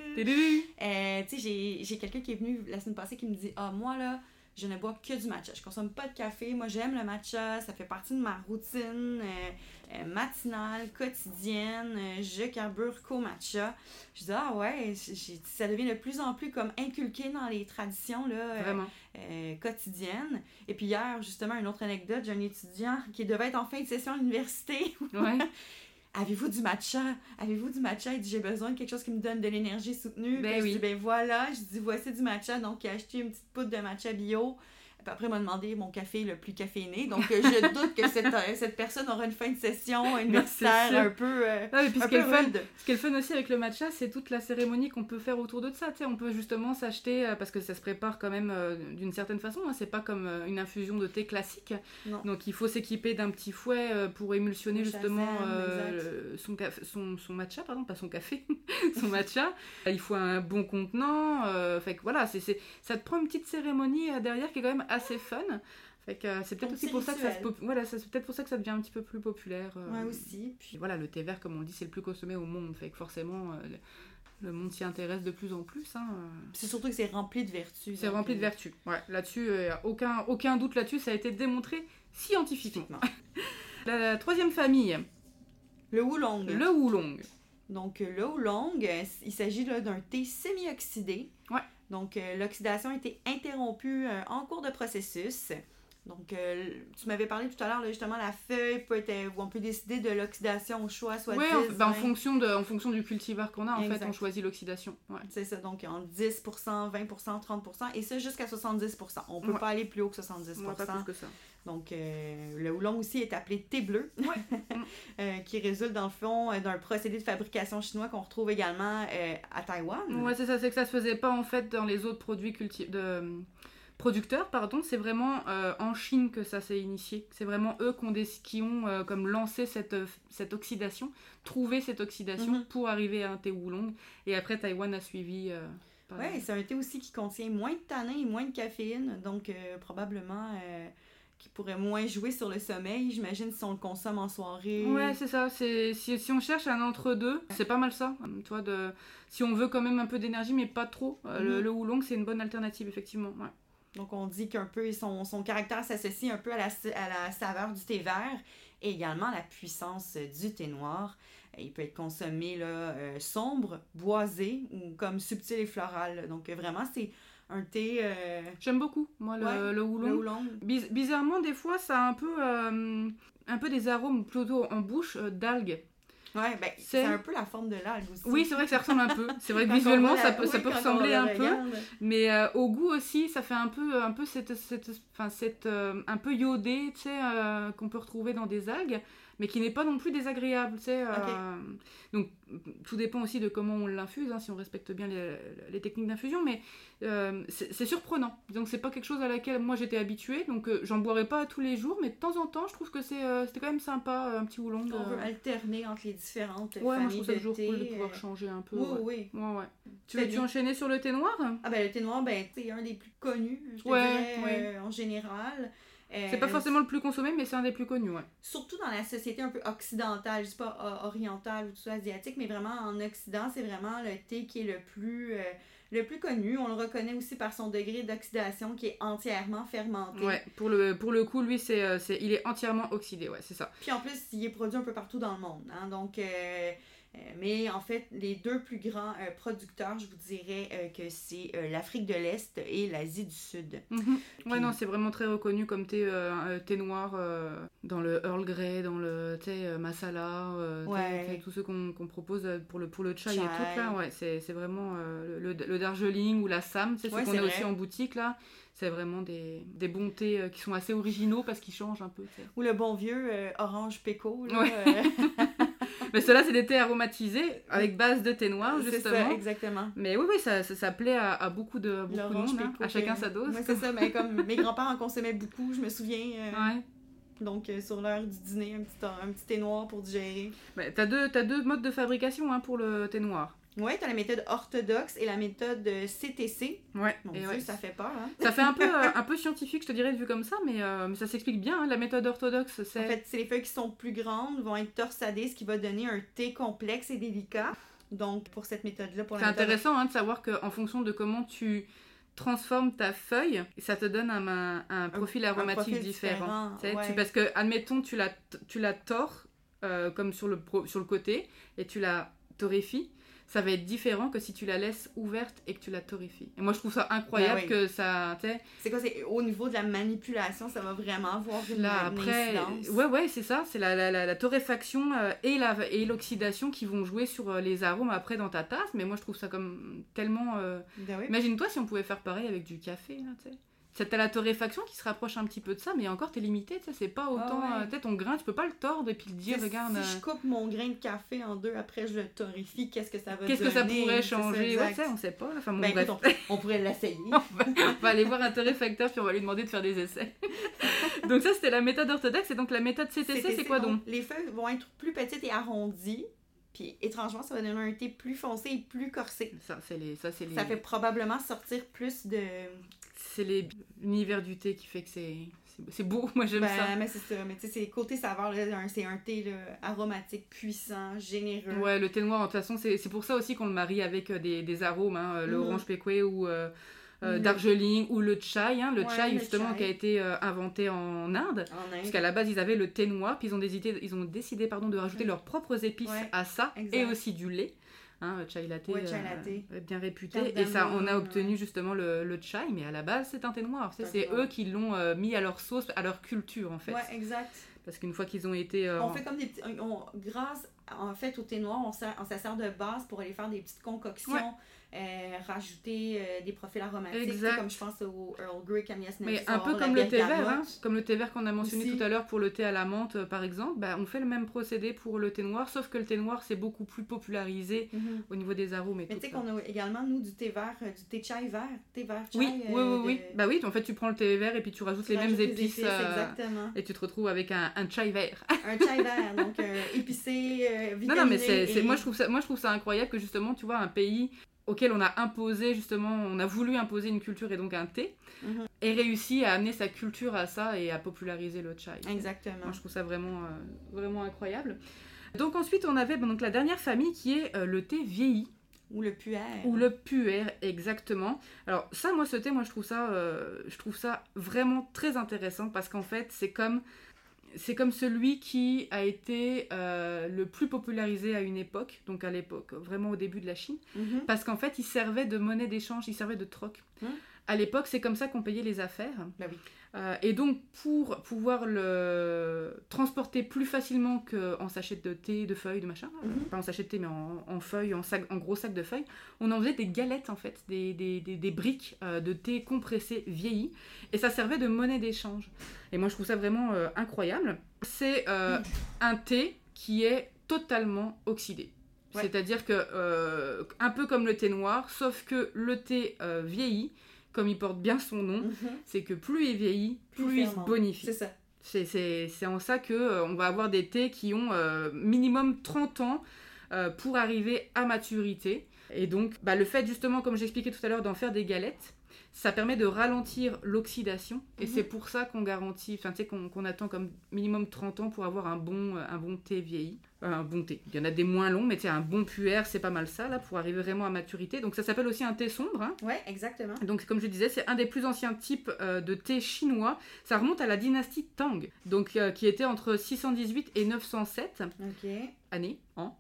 tu sais, j'ai, j'ai quelqu'un qui est venu la semaine passée qui me dit « Ah, moi là, je ne bois que du matcha. Je consomme pas de café. Moi, j'aime le matcha. Ça fait partie de ma routine euh, euh, matinale, quotidienne. Euh, je carbure qu'au matcha. » Je dis « Ah ouais, j'ai, ça devient de plus en plus comme inculqué dans les traditions là, euh, Vraiment. Euh, quotidiennes. » Et puis hier, justement, une autre anecdote, j'ai un étudiant qui devait être en fin de session à l'université. Ouais. Avez-vous du matcha? Avez-vous du matcha? Il dit, j'ai besoin de quelque chose qui me donne de l'énergie soutenue. Ben puis oui. Je dis, ben voilà. Je dis, voici du matcha. Donc, il a acheté une petite poudre de matcha bio. Puis après, il m'a demandé mon café le plus caféiné. Donc, euh, je doute que cette, euh, cette personne aura une fin de session universitaire un peu euh, non, mais puis un ce qui est peu fun, rude. Ce qui est le fun aussi avec le matcha, c'est toute la cérémonie qu'on peut faire autour de ça. Tu sais, on peut justement s'acheter, euh, parce que ça se prépare quand même euh, d'une certaine façon. Hein, c'est pas comme euh, une infusion de thé classique. Non. Donc, il faut s'équiper d'un petit fouet euh, pour émulsionner Le justement chasem, euh, son, caf- son, son matcha, pardon, pas son café, son matcha. Il faut un bon contenant. Euh, fait que voilà, c'est, c'est, ça te prend une petite cérémonie euh, derrière qui est quand même assez fun. Fait que, euh, c'est peut-être aussi pour ça que ça se pop... voilà, c'est peut-être pour ça que ça devient un petit peu plus populaire. Euh... Ouais, aussi. Puis voilà, le thé vert, comme on le dit, c'est le plus consommé au monde. Fait que forcément, euh, le monde s'y intéresse de plus en plus. Hein. C'est surtout que c'est rempli de vertus. C'est rempli euh... de vertus. Ouais, là-dessus, euh, aucun, aucun doute là-dessus, ça a été démontré scientifiquement. la, la troisième famille. Le oolong. Le oolong. Donc, le oolong, il s'agit là, d'un thé semi-oxydé. Ouais. Donc, euh, l'oxydation a été interrompue euh, en cours de processus. Donc, euh, tu m'avais parlé tout à l'heure, là, justement, la feuille peut être, où on peut décider de l'oxydation au choix, soit ouais, dix, en, ben, en, vingt. fonction de, en fonction du cultivar qu'on a, en exact. fait, on choisit l'oxydation. Ouais. C'est ça, donc en dix pour cent, vingt pour cent, trente pour cent, et ça jusqu'à soixante-dix pour cent. On ne peut ouais. pas aller plus haut que soixante-dix pour cent. Ouais, pas plus que ça. Donc, euh, le oolong aussi est appelé thé bleu, ouais. euh, qui résulte, dans le fond, d'un procédé de fabrication chinois qu'on retrouve également euh, à Taïwan. Ouais, c'est ça, c'est que ça se faisait pas, en fait, dans les autres produits culti- de... producteurs, pardon, c'est vraiment euh, en Chine que ça s'est initié. C'est vraiment eux qui ont, des, qui ont euh, comme lancé cette, cette oxydation, trouvé cette oxydation mm-hmm. pour arriver à un thé oolong. Et après, Taïwan a suivi. Euh, oui, c'est un thé aussi qui contient moins de tanins et moins de caféine, donc euh, probablement euh, qui pourrait moins jouer sur le sommeil, j'imagine, si on le consomme en soirée. Ouais, c'est ça. C'est, si, si on cherche un entre-deux, c'est pas mal ça. Toi, de, si on veut quand même un peu d'énergie, mais pas trop, euh, mm-hmm. le, le oolong, c'est une bonne alternative, effectivement. Ouais. Donc, on dit qu'un peu son, son caractère s'associe un peu à la, à la saveur du thé vert et également à la puissance du thé noir. Il peut être consommé là, euh, sombre, boisé ou comme subtil et floral. Donc, vraiment, c'est un thé... Euh... J'aime beaucoup, moi, le, ouais, le oolong. Le oolong. Biz- bizarrement, des fois, ça a un peu, euh, un peu des arômes plutôt en bouche euh, d'algues. Ouais, ben, c'est... c'est un peu la forme de l'algue aussi. Oui, c'est vrai que ça ressemble un peu. C'est vrai que visuellement, ça peut, oui, ça peut ressembler un regarde. peu. Mais euh, au goût aussi, ça fait un peu, un peu cette, cette, enfin, cette, euh, un peu iodé, tu sais, euh, qu'on peut retrouver dans des algues. mais qui n'est pas non plus désagréable, tu sais. Euh, okay. Donc, tout dépend aussi de comment on l'infuse, hein, si on respecte bien les, les techniques d'infusion, mais euh, c'est, c'est surprenant. Donc, c'est pas quelque chose à laquelle moi j'étais habituée, donc euh, j'en boirais pas tous les jours, mais de temps en temps, je trouve que c'est, euh, c'était quand même sympa, un petit oolong. On euh... veut alterner entre les différentes ouais, familles moi je trouve ça de toujours thé. cool de pouvoir euh... changer un peu. Oui, ouais. oui. Ouais, ouais. Tu veux-tu enchaîner sur le thé noir? Ah ben le thé noir, ben c'est un des plus connus, je te ouais, dirais, ouais. Euh, en général. Euh, c'est pas forcément le plus consommé, mais c'est un des plus connus, ouais. Surtout dans la société un peu occidentale, je dis pas euh, orientale ou tout ça, asiatique, mais vraiment en Occident, c'est vraiment le thé qui est le plus, euh, le plus connu. On le reconnaît aussi par son degré d'oxydation qui est entièrement fermenté. Ouais, pour le, pour le coup, lui, c'est, euh, c'est, il est entièrement oxydé, ouais, c'est ça. Puis en plus, il est produit un peu partout dans le monde, hein, donc... Euh, Euh, mais en fait, les deux plus grands euh, producteurs, je vous dirais euh, que c'est euh, l'Afrique de l'Est et l'Asie du Sud. Mm-hmm. Puis... Ouais, non, c'est vraiment très reconnu comme thé, euh, thé noir euh, dans le Earl Grey, dans le thé euh, masala, euh, ouais. thé, thé, tous ceux qu'on, qu'on propose pour le, pour le chai, chai. et tout, là, ouais, c'est, c'est vraiment euh, le, le Darjeeling ou l'Assam, c'est ce ouais, qu'on a vrai. Aussi en boutique, là. C'est vraiment des, des bons thés euh, qui sont assez originaux parce qu'ils changent un peu. T'sais. Ou le bon vieux euh, orange péco, là. Ouais. Euh... Mais ceux-là, c'est des thés aromatisés avec base de thé noir, justement. C'est ça, exactement. Mais oui, oui, ça, ça, ça plaît à, à beaucoup de, beaucoup de monde, hein, à chacun sa dose. Oui, c'est ça, mais comme mes grands-parents en consommaient beaucoup, je me souviens. Euh, ouais. Donc, euh, sur l'heure du dîner, un petit, un petit thé noir pour digérer. Ben, t'as deux, t'as deux modes de fabrication hein, pour le thé noir. Oui, t'as la méthode orthodoxe et la méthode C T C. Ouais. Mon et Dieu, ouais. ça fait peur, hein? Ça fait un peu, euh, un peu scientifique, je te dirais, vu comme ça, mais, euh, mais ça s'explique bien. Hein, la méthode orthodoxe, c'est... En fait, c'est les feuilles qui sont plus grandes, vont être torsadées, ce qui va donner un thé complexe et délicat. Donc, pour cette méthode-là... pour C'est la méthode... intéressant hein, de savoir qu'en fonction de comment tu transformes ta feuille, ça te donne un, un, un profil un, aromatique un profil différent. différent ouais. tu, parce que, admettons, tu la, tu la tords, euh, comme sur le, pro, sur le côté, et tu la torréfies. Ça va être différent que si tu la laisses ouverte et que tu la torréfies. Et moi, je trouve ça incroyable ben oui. que ça... T'sais... C'est quoi? C'est au niveau de la manipulation, ça va vraiment avoir une, Là, une après, incidence. Ouais, ouais, c'est ça. C'est la, la, la, la torréfaction euh, et, la, et l'oxydation qui vont jouer sur euh, les arômes après dans ta tasse. Mais moi, je trouve ça comme tellement... Euh... Ben oui. Imagine-toi si on pouvait faire pareil avec du café, là, tu sais. T'as la torréfaction qui se rapproche un petit peu de ça, mais encore t'es limité, tu sais, c'est pas autant... Ah ouais. euh, ton grain, tu peux pas le tordre et puis le dire, si, regarde... Si euh... je coupe mon grain de café en deux, après je le torréfie, qu'est-ce que ça va Qu'est-ce donner? que ça pourrait changer? Ouais, on sait pas. Enfin, bon, ben, bref. écoute, on, on pourrait l'essayer. on, va, on va aller voir un torréfacteur puis on va lui demander de faire des essais. Donc ça, c'était la méthode orthodoxe, et donc la méthode C T C, C T C c'est quoi donc? donc? Les feuilles vont être plus petites et arrondies. Puis étrangement, ça va donner un thé plus foncé et plus corsé. Ça, c'est les, ça, c'est les... ça fait probablement sortir plus de... C'est les... l'univers du thé qui fait que c'est, c'est, c'est beau. Moi, j'aime ben, ça. Mais c'est ça. Mais tu sais, c'est côté saveur, là, c'est un thé là, aromatique, puissant, généreux. Ouais, le thé noir, de toute façon, c'est, c'est pour ça aussi qu'on le marie avec des, des arômes. Hein, le mm-hmm. orange pékoué ou... Euh... Euh, Darjeeling ou le chai, hein, le ouais, chai le justement chai. Qui a été euh, inventé en Inde, en Inde, parce qu'à la base ils avaient le thé noir, puis ils ont décidé, ils ont décidé pardon, de rajouter ouais. leurs propres épices ouais, à ça, exact. Et aussi du lait, hein, le chai latte, ouais, chai latte. Euh, bien réputé, Tardement, et ça on a obtenu ouais. justement le, le chai, mais à la base c'est un thé noir, c'est, c'est eux qui l'ont euh, mis à leur sauce, à leur culture en fait. Ouais, exact. Parce qu'une fois qu'ils ont été... Euh, on fait comme des petits... On, grâce en fait au thé noir, on, sert, on s'assert de base pour aller faire des petites concoctions. Ouais. Euh, rajouter euh, des profils aromatiques, comme je pense au Earl Grey, Camilla Snapps. Mais un peu comme le thé vert, hein, comme le thé vert qu'on a mentionné aussi. Tout à l'heure pour le thé à la menthe, euh, par exemple, bah, on fait le même procédé pour le thé noir, sauf que le thé noir c'est beaucoup plus popularisé mm-hmm. au niveau des arômes et mais tout. Mais tu sais qu'on a également, nous, du thé vert, euh, du thé chai vert, thé vert chai. Oui, euh, oui, oui, de... oui. Bah oui, en fait, tu prends le thé vert et puis tu rajoutes tu les mêmes épices. épices euh, exactement. Et tu te retrouves avec un, un chai vert. Un chai vert, donc euh, épicé, euh, vitaminé. Non, non, mais c'est, et... c'est, moi, je trouve ça, moi, je trouve ça incroyable que justement, tu vois, un pays auquel on a imposé justement, on a voulu imposer une culture et donc un thé, mm-hmm. et réussi à amener sa culture à ça et à populariser le chai. Exactement. Moi, je trouve ça vraiment, euh, vraiment incroyable. Donc ensuite, on avait donc la dernière famille qui est euh, le thé vieilli. Ou le puer. Ou le puer, exactement. Alors ça, moi, ce thé, moi, je trouve ça, euh, je trouve ça vraiment très intéressant parce qu'en fait, c'est comme... C'est comme celui qui a été euh, le plus popularisé à une époque, donc à l'époque, vraiment au début de la Chine, mm-hmm. parce qu'en fait, il servait de monnaie d'échange, il servait de troc. Mm-hmm. À l'époque, c'est comme ça qu'on payait les affaires. Bah oui. Euh, et donc, pour pouvoir le transporter plus facilement qu'en sachet de thé, de feuilles, de machin, Mhm. euh, pas en sachet de thé, mais en, en feuilles, en, sac, en gros sac de feuilles, on en faisait des galettes, en fait, des, des, des, des briques euh, de thé compressé vieilli, et ça servait de monnaie d'échange. Et moi, je trouve ça vraiment euh, incroyable. C'est euh, un thé qui est totalement oxydé. Ouais. C'est-à-dire que, euh, un peu comme le thé noir, sauf que le thé euh, vieillit, comme il porte bien son nom, mm-hmm. c'est que plus il vieillit, plus, plus il se bonifie. C'est ça. C'est, c'est, c'est en ça qu'on euh, va avoir des thés qui ont euh, minimum trente ans euh, pour arriver à maturité. Et donc, bah, le fait justement, comme j'expliquais tout à l'heure, d'en faire des galettes, ça permet de ralentir l'oxydation. Et mm-hmm. c'est pour ça qu'on garantit, enfin tu sais, qu'on, qu'on attend comme minimum trente ans pour avoir un bon, un bon thé vieilli. Euh, un bon thé. Il y en a des moins longs, mais tu sais, un bon puer, c'est pas mal ça, là, pour arriver vraiment à maturité. Donc ça s'appelle aussi un thé sombre. Hein. Ouais, exactement. Donc comme je disais, c'est un des plus anciens types euh, de thé chinois. Ça remonte à la dynastie Tang, donc euh, qui était entre six cent dix-huit et neuf cent sept. Ok. Année, an.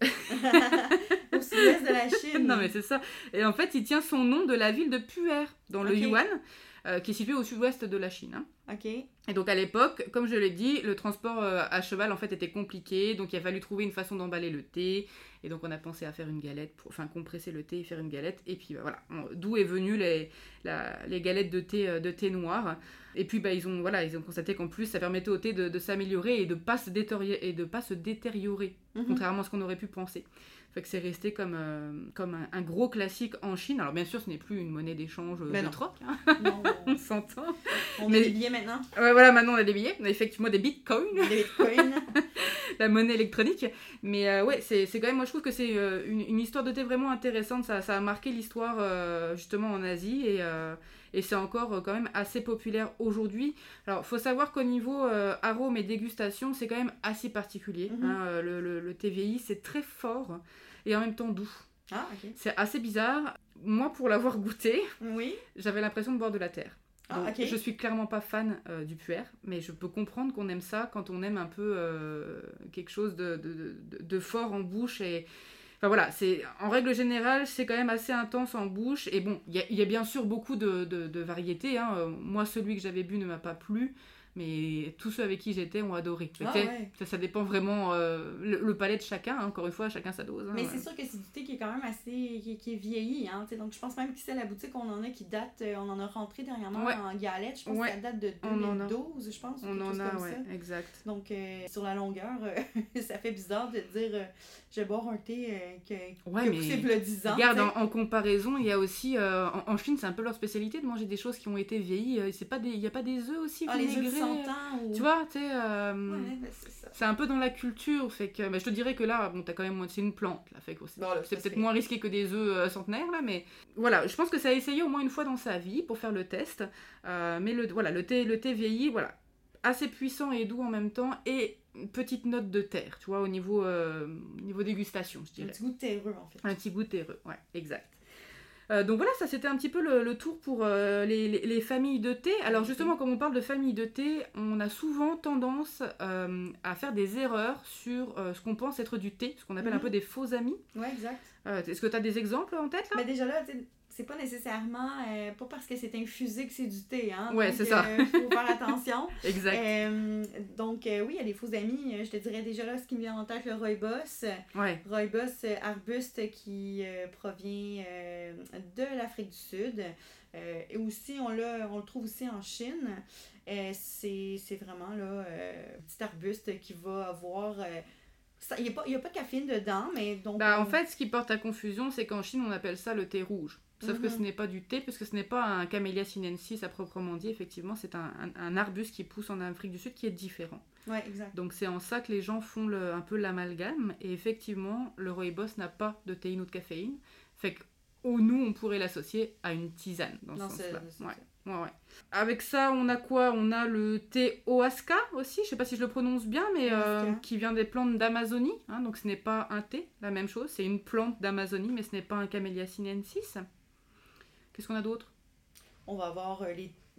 Au sud-est de la Chine. Non mais c'est ça. Et en fait, il tient son nom de la ville de Pu'er, dans le okay. Yuan, euh, qui est située au sud-ouest de la Chine. Hein. Ok. Et donc à l'époque, comme je l'ai dit, le transport euh, à cheval en fait était compliqué, donc il a fallu trouver une façon d'emballer le thé. Et donc on a pensé à faire une galette, pour, enfin compresser le thé et faire une galette. Et puis bah, voilà, d'où est venue les, la, les galettes de thé, de thé noir. Et puis bah, ils, ont, voilà, ils ont constaté qu'en plus ça permettait au thé de, de s'améliorer et de ne pas se détériorer, et de pas se détériorer mm-hmm. contrairement à ce qu'on aurait pu penser. Fait que c'est resté comme, euh, comme un, un gros classique en Chine. Alors bien sûr, ce n'est plus une monnaie d'échange euh, de non. troc. Hein. Non, on s'entend. On mais... a des billets maintenant. Ouais, voilà, maintenant on a des billets. On a effectivement des bitcoins. Des bitcoins. La monnaie électronique. Mais euh, ouais, c'est, c'est quand même, moi je trouve que c'est euh, une, une histoire de thé vraiment intéressante. Ça, ça a marqué l'histoire euh, justement en Asie et, euh, et c'est encore euh, quand même assez populaire aujourd'hui. Alors il faut savoir qu'au niveau euh, arôme et dégustation, c'est quand même assez particulier. Mm-hmm. Hein, le, le, le thé vieilli, c'est très fort et en même temps doux. Ah, ok. C'est assez bizarre. Moi, pour l'avoir goûté, oui. j'avais l'impression de boire de la terre. Ah, okay. Je suis clairement pas fan euh, du puer, mais je peux comprendre qu'on aime ça quand on aime un peu euh, quelque chose de, de, de, de fort en bouche. Et... Enfin voilà, c'est, en règle générale, c'est quand même assez intense en bouche. Et bon, il y, y a bien sûr beaucoup de, de, de variétés. Hein. Moi, celui que j'avais bu ne m'a pas plu. Mais tous ceux avec qui j'étais ont adoré. Ah, ouais. ça, ça dépend vraiment euh, le, le palais de chacun. Hein. Encore une fois, chacun sa dose. Hein, mais ouais. c'est sûr que c'est du thé qui est quand même assez... qui, qui est vieilli. Hein, donc je pense même qu'ici à la boutique, on en a qui datent... On en a rentré dernièrement ouais. en galette. Je pense ouais. que ça date de deux mille douze, je pense. On en a, comme ouais, ça. exact. Donc euh, sur la longueur, euh, ça fait bizarre de dire euh, je vais boire un thé euh, que, ouais, que mais poussé il y a dix ans. Regarde, en, en comparaison, il y a aussi... Euh, en, en Chine, c'est un peu leur spécialité de manger des choses qui ont été vieillies. Il n'y a pas des œufs aussi ah, vinaigrés. Les œufs de cent ans ou... Tu vois, tu sais, euh, ouais, ben c'est, ça. C'est un peu dans la culture, fait que, ben je te dirais que là, bon, t'as quand même, c'est une plante, là, fait que c'est, bon, là, c'est peut-être fait... moins risqué que des œufs euh, centenaires, là, mais voilà, je pense que ça a essayé au moins une fois dans sa vie pour faire le test, euh, mais le, voilà, le thé, le thé vieilli, voilà, assez puissant et doux en même temps, et une petite note de terre, tu vois, au niveau, euh, niveau dégustation, je dirais. Un petit goût terreux, en fait. Un petit goût terreux, ouais, exact. Euh, donc voilà, ça c'était un petit peu le, le tour pour euh, les, les, les familles de thé. Alors justement, quand on parle de familles de thé, on a souvent tendance euh, à faire des erreurs sur euh, ce qu'on pense être du thé, ce qu'on appelle mm-hmm. un peu des faux amis. Ouais, exact. Euh, est-ce que tu as des exemples en tête là? Mais déjà là, c'est pas nécessairement, euh, pas parce que c'est infusé que c'est du thé, hein. Ouais, donc, c'est ça. Il euh, faut faire attention. Exact. Euh, donc euh, oui, il y a des faux amis. Je te dirais déjà là, ce qui me vient en tête, le rooibos. Ouais. Rooibos, arbuste qui euh, provient euh, de l'Afrique du Sud. Euh, et aussi, on, l'a, on le trouve aussi en Chine. Euh, c'est, c'est vraiment là, euh, un petit arbuste qui va avoir... Euh, il n'y a, a pas de caféine dedans, mais donc... Bah, on... En fait, ce qui porte à confusion, c'est qu'en Chine, on appelle ça le thé rouge. Sauf mm-hmm. que ce n'est pas du thé, puisque ce n'est pas un Camellia sinensis à proprement dit. Effectivement, c'est un, un, un arbuste qui pousse en Afrique du Sud qui est différent. Ouais, exact. Donc c'est en ça que les gens font le, un peu l'amalgame. Et effectivement, le rooibos n'a pas de théine ou de caféine. Fait que ou nous, on pourrait l'associer à une tisane dans ce non, sens-là. C'est, c'est, ouais. C'est... Ouais, ouais. Avec ça, on a quoi? On a le thé Oaxaca aussi, je sais pas si je le prononce bien, mais euh, qui vient des plantes d'Amazonie. Hein, donc ce n'est pas un thé, la même chose. C'est une plante d'Amazonie, mais ce n'est pas un Camellia sinensis. Qu'est-ce qu'on a d'autre? On va avoir euh, les,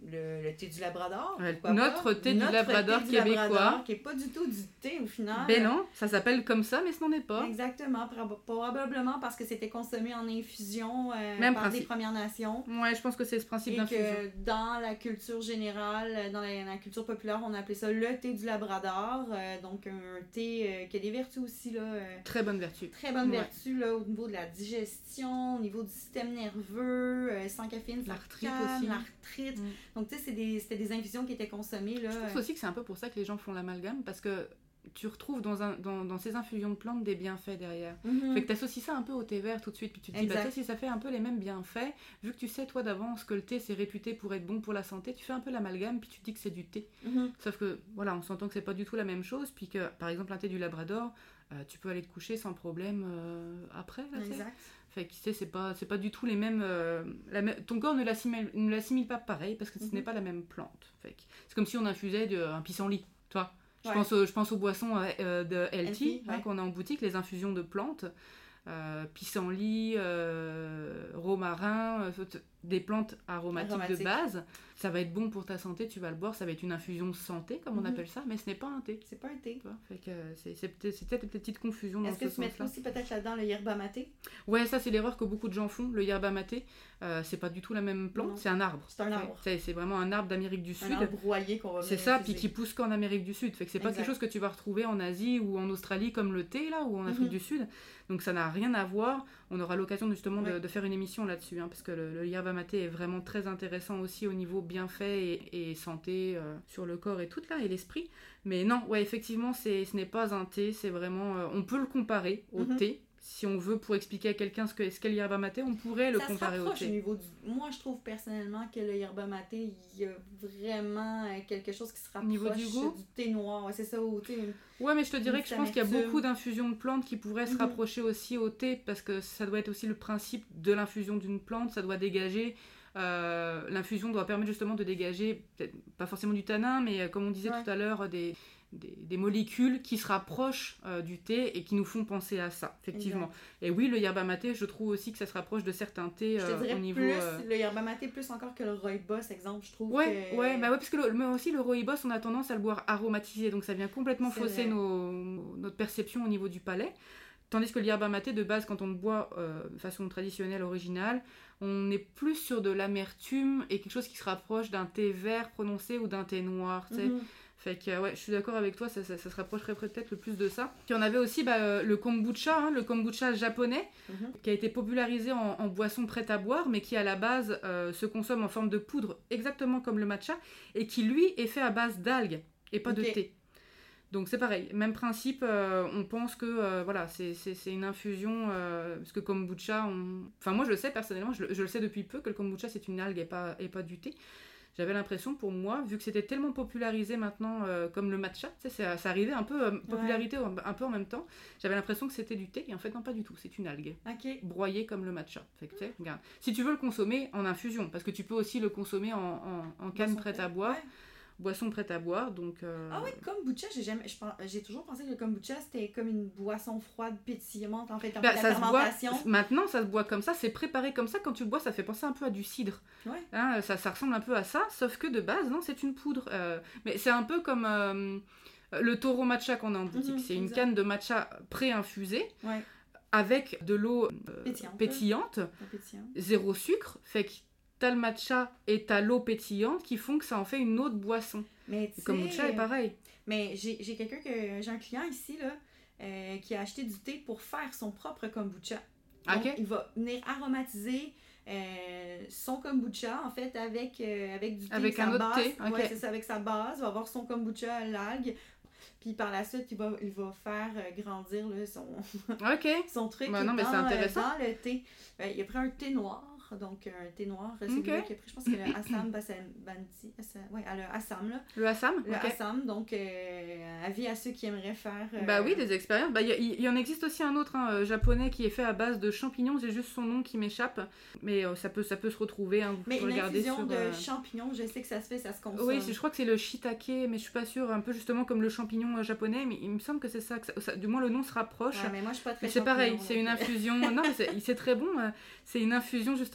le, le thé du Labrador. Ouais, notre thé Notre du Labrador thé du québécois. Labrador, qui n'est pas du tout du thé au final. Ben non, ça s'appelle comme ça, mais ce n'en est pas. Exactement, probablement parce que c'était consommé en infusion euh, Même par principe. les Premières Nations. Ouais, je pense que c'est ce principe et d'infusion. Et que dans la culture générale, dans la, la culture populaire, on appelait ça le thé du Labrador. Euh, donc un thé euh, qui a des vertus aussi. Là, euh, très bonne vertu. Très bonne ouais. vertu là, au niveau de la digestion, au niveau du système nerveux, euh, sans caféine, l'arthrite calme, aussi. L'arthrite. Mm. Donc tu sais, c'est des, c'était des infusions qui étaient consommées. Là. Je pense aussi que c'est un peu pour ça que les gens font l'amalgame, parce que tu retrouves dans, un, dans, dans ces infusions de plantes des bienfaits derrière. Mm-hmm. Fait que tu associes ça un peu au thé vert tout de suite, puis tu te dis, bah, si ça fait un peu les mêmes bienfaits, vu que tu sais toi d'avance que le thé c'est réputé pour être bon pour la santé, tu fais un peu l'amalgame, puis tu te dis que c'est du thé. Mm-hmm. Sauf que, voilà, on s'entend que c'est pas du tout la même chose, puis que, par exemple, un thé du Labrador, euh, tu peux aller te coucher sans problème euh, après, là, tu sais. Fait que tu sais, c'est pas, c'est pas du tout les mêmes... Euh, la même ton corps ne l'assimile, ne l'assimile pas pareil, parce que mm-hmm. ce n'est pas la même plante. Fait que c'est comme si on infusait de, un pissenlit, tu vois. Je, ouais. pense, je pense aux boissons euh, de Healthy, hein, ouais. qu'on a en boutique, les infusions de plantes, euh, pissenlit, euh, romarin, euh, des plantes aromatiques Aromatique. de base. Ça va être bon pour ta santé, tu vas le boire, ça va être une infusion santé, comme mm-hmm. on appelle ça, mais ce n'est pas un thé. C'est pas un thé. Fait que c'est, c'est, peut-être, c'est peut-être une petite confusion dans ce sens-là. Est-ce que tu mets aussi peut-être là-dedans le yerba maté? Ouais, ça c'est l'erreur que beaucoup de gens font, le yerba maté. Euh, c'est pas du tout la même plante, non. c'est un arbre. C'est un arbre. C'est, c'est vraiment un arbre d'Amérique du Sud. Un arbre broyé qu'on va C'est ça, puis qui pousse qu'en Amérique du Sud. Fait que c'est exact. Pas quelque chose que tu vas retrouver en Asie ou en Australie comme le thé, là, ou en Afrique mm-hmm. du Sud. Donc ça n'a rien à voir. On aura l'occasion justement ouais. de, de faire une émission là-dessus, hein, parce que le, le yerba maté est vraiment très intéressant aussi au niveau bienfaits et, et santé euh, sur le corps et tout là, et l'esprit. Mais non, ouais, effectivement, c'est, ce n'est pas un thé, c'est vraiment... Euh, on peut le comparer au mm-hmm. thé. Si on veut, pour expliquer à quelqu'un ce, que, ce qu'est le yerba maté, on pourrait le ça comparer se au thé. Au niveau du... Moi, je trouve personnellement que le yerba maté, il y a vraiment quelque chose qui se rapproche niveau du, goût? du thé noir. Ouais, c'est ça, au thé. Ouais, mais je te dirais que je pense qu'il y a beaucoup d'infusions de plantes qui pourraient mm-hmm. se rapprocher aussi au thé, parce que ça doit être aussi le principe de l'infusion d'une plante, ça doit dégager... Euh, l'infusion doit permettre justement de dégager, peut-être pas forcément du tanin, mais euh, comme on disait ouais. tout à l'heure, des, des, des molécules qui se rapprochent euh, du thé et qui nous font penser à ça, effectivement. Exact. Et oui, le yerba maté, je trouve aussi que ça se rapproche de certains thés euh, je te dirais au niveau... plus euh... le yerba maté, plus encore que le rooibos, exemple, je trouve ouais, que... Ouais, bah ouais, parce que le, mais aussi le rooibos, on a tendance à le boire aromatisé, donc ça vient complètement C'est fausser nos, notre perception au niveau du palais. Tandis que le yerba maté, de base, quand on le boit euh, de façon traditionnelle, originale, on est plus sur de l'amertume et quelque chose qui se rapproche d'un thé vert prononcé ou d'un thé noir, tu sais. Mm-hmm. Fait que, ouais, je suis d'accord avec toi, ça, ça, ça se rapprocherait peut-être le plus de ça. Puis on avait aussi bah, euh, le kombucha, hein, le kombucha japonais, mm-hmm. qui a été popularisé en, en boisson prête à boire, mais qui à la base euh, se consomme en forme de poudre, exactement comme le matcha, et qui lui est fait à base d'algues et pas okay. de thé. Donc c'est pareil, même principe, euh, on pense que euh, voilà, c'est, c'est, c'est une infusion, euh, parce que kombucha, on... enfin moi je le sais personnellement, je le, je le sais depuis peu que le kombucha c'est une algue et pas, et pas du thé. J'avais l'impression pour moi, vu que c'était tellement popularisé maintenant euh, comme le matcha, tu sais, ça, ça arrivait un peu, euh, popularité ouais. un peu en même temps, j'avais l'impression que c'était du thé, et en fait non pas du tout, c'est une algue, okay. broyée comme le matcha. Fait que, tu sais, regarde, si tu veux le consommer en infusion, parce que tu peux aussi le consommer en, en, en canne prête à boire, ouais. boisson prête à boire, donc... Euh... Ah oui, kombucha, j'ai, jamais, je, j'ai toujours pensé que le kombucha, c'était comme une boisson froide, pétillante, en fait, en bah, fait, ça la fermentation. Se boit, maintenant, ça se boit comme ça, c'est préparé comme ça, quand tu le bois, ça fait penser un peu à du cidre. Ouais. Hein, ça, ça ressemble un peu à ça, sauf que de base, non, c'est une poudre. Euh, mais c'est un peu comme euh, le taureau matcha qu'on a en boutique, mm-hmm, c'est une exact. canne de matcha pré-infusée, ouais. avec de l'eau euh, pétillante, pétillante pétillant. zéro sucre, fait que t'as le matcha et t'as l'eau pétillante qui font que ça en fait une autre boisson. Mais le kombucha est pareil. Mais j'ai, j'ai quelqu'un que j'ai un client ici là euh, qui a acheté du thé pour faire son propre kombucha. Donc, okay. il va venir aromatiser euh, son kombucha en fait avec euh, avec du thé avec un sa autre base. thé. Okay. Ouais, c'est ça, avec sa base, il va avoir son kombucha à l'algue. Puis par la suite, il va, il va faire grandir là, son, okay. son truc bah non, mais dans, c'est intéressant. dans le thé. Euh, il a pris un thé noir. Donc, un thé noir, c'est okay. lui qui a pris, je pense que le Assam Basanti, ouais, le Assam, là. Le Assam? Le okay. Assam, donc, euh, avis à ceux qui aimeraient faire... Euh... Bah oui, des expériences. Il bah, y, y, y en existe aussi un autre, hein, japonais, qui est fait à base de champignons, j'ai juste son nom qui m'échappe, mais euh, ça, peut, ça peut se retrouver, hein, vous mais pouvez regarder sur... Mais une infusion euh... de champignons, je sais que ça se fait, ça se consomme. Oui, je crois que c'est le shiitake, mais je suis pas sûre, un peu justement comme le champignon euh, japonais, mais il me semble que c'est ça, que ça, ça, du moins le nom se rapproche. Ouais, mais moi je suis pas très mais c'est pareil, c'est une infusion, non, mais c'est, c'est très bon, euh, c'est une infusion justement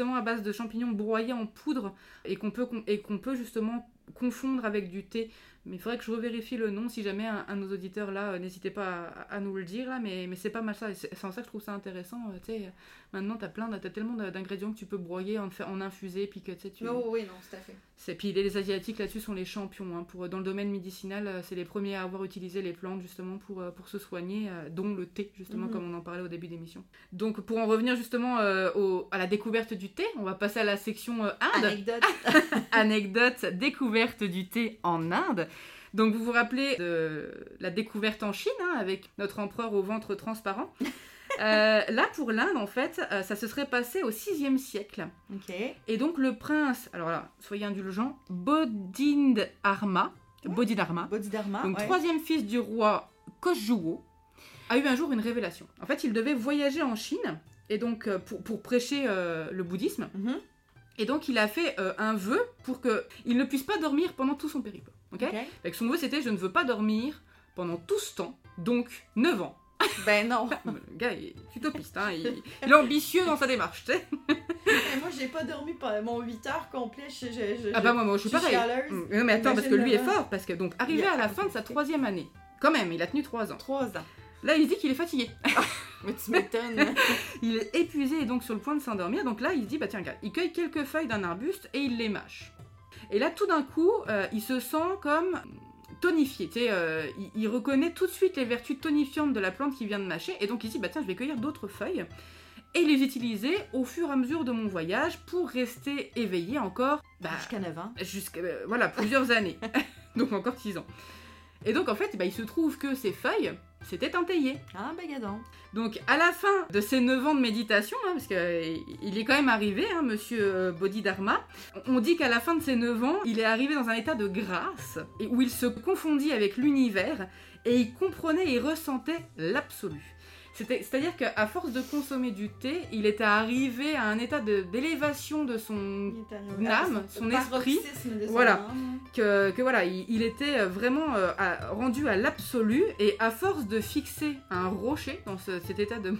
justement à base de champignons broyés en poudre et qu'on peut, et qu'on peut justement confondre avec du thé. Mais il faudrait que je revérifie le nom, si jamais un, un de nos auditeurs là, euh, n'hésitez pas à, à nous le dire là, mais, mais c'est pas mal ça, et c'est, c'est en ça que je trouve ça intéressant, euh, tu sais, maintenant t'as plein, de, t'as tellement d'ingrédients que tu peux broyer, en, en infuser, puis que tu sais, tu... Oh oui, non, tout à fait. C'est, puis les, les Asiatiques là-dessus sont les champions, hein, pour, dans le domaine médicinal, euh, c'est les premiers à avoir utilisé les plantes justement pour, euh, pour se soigner, euh, dont le thé justement, mm-hmm. comme on en parlait au début d'émission. Donc pour en revenir justement euh, au, à la découverte du thé, on va passer à la section euh, Inde. Anecdote. Anecdote, découverte du thé en Inde. Donc vous vous rappelez de la découverte en Chine, hein, avec notre empereur au ventre transparent. euh, là, pour l'Inde, en fait, euh, ça se serait passé au sixième siècle. Okay. Et donc le prince, alors là, soyez indulgents, Bodhidharma, ouais. Bodhidharma, Bodhidharma, donc ouais. troisième fils du roi Kosjuo, a eu un jour une révélation. En fait, il devait voyager en Chine, et donc euh, pour, pour prêcher euh, le bouddhisme. Mm-hmm. Et donc il a fait euh, un vœu pour qu'il ne puisse pas dormir pendant tout son périple. Okay okay. Avec son vœu, c'était « Je ne veux pas dormir pendant tout ce temps, donc neuf ans. » Ben non. Le gars, il est utopiste, hein, il, il est ambitieux dans sa démarche, tu sais. Et moi, j'ai pas dormi pendant mon huit heures complet. Je, je, je, ah bah moi, moi je suis je pareil. Chialeuse. Non mais attends, parce que lui est fort, parce que donc arrivé à la fin de sa troisième année, quand même, il a tenu trois ans. Trois ans. Là, il se dit qu'il est fatigué. Mais tu m'étonnes. Il est épuisé et donc sur le point de s'endormir. Donc là, il se dit, bah tiens, regarde, il cueille quelques feuilles d'un arbuste et il les mâche. Et là, tout d'un coup, euh, il se sent comme tonifié. Tu sais, euh, il, il reconnaît tout de suite les vertus tonifiantes de la plante qu'il vient de mâcher. Et donc il se dit, bah tiens, je vais cueillir d'autres feuilles et les utiliser au fur et à mesure de mon voyage pour rester éveillé encore. Bah, jusqu'à neuf ans. Jusqu'à, euh, voilà, plusieurs années. Donc encore six ans. Et donc en fait, bah, il se trouve que ces feuilles, c'était un théier. Ah, bah gadon. Donc à la fin de ces neuf ans de méditation, hein, parce qu'il est quand même arrivé, hein, monsieur Bodhidharma, on dit qu'à la fin de ces neuf ans, il est arrivé dans un état de grâce, et où il se confondit avec l'univers, et il comprenait et ressentait l'absolu. C'était, c'est-à-dire qu'à force de consommer du thé, il était arrivé à un état de, d'élévation de son âme, son esprit, de son voilà, âme. Que, que voilà, il, il était vraiment euh, à, rendu à l'absolu, et à force de fixer un rocher dans ce, cet état de...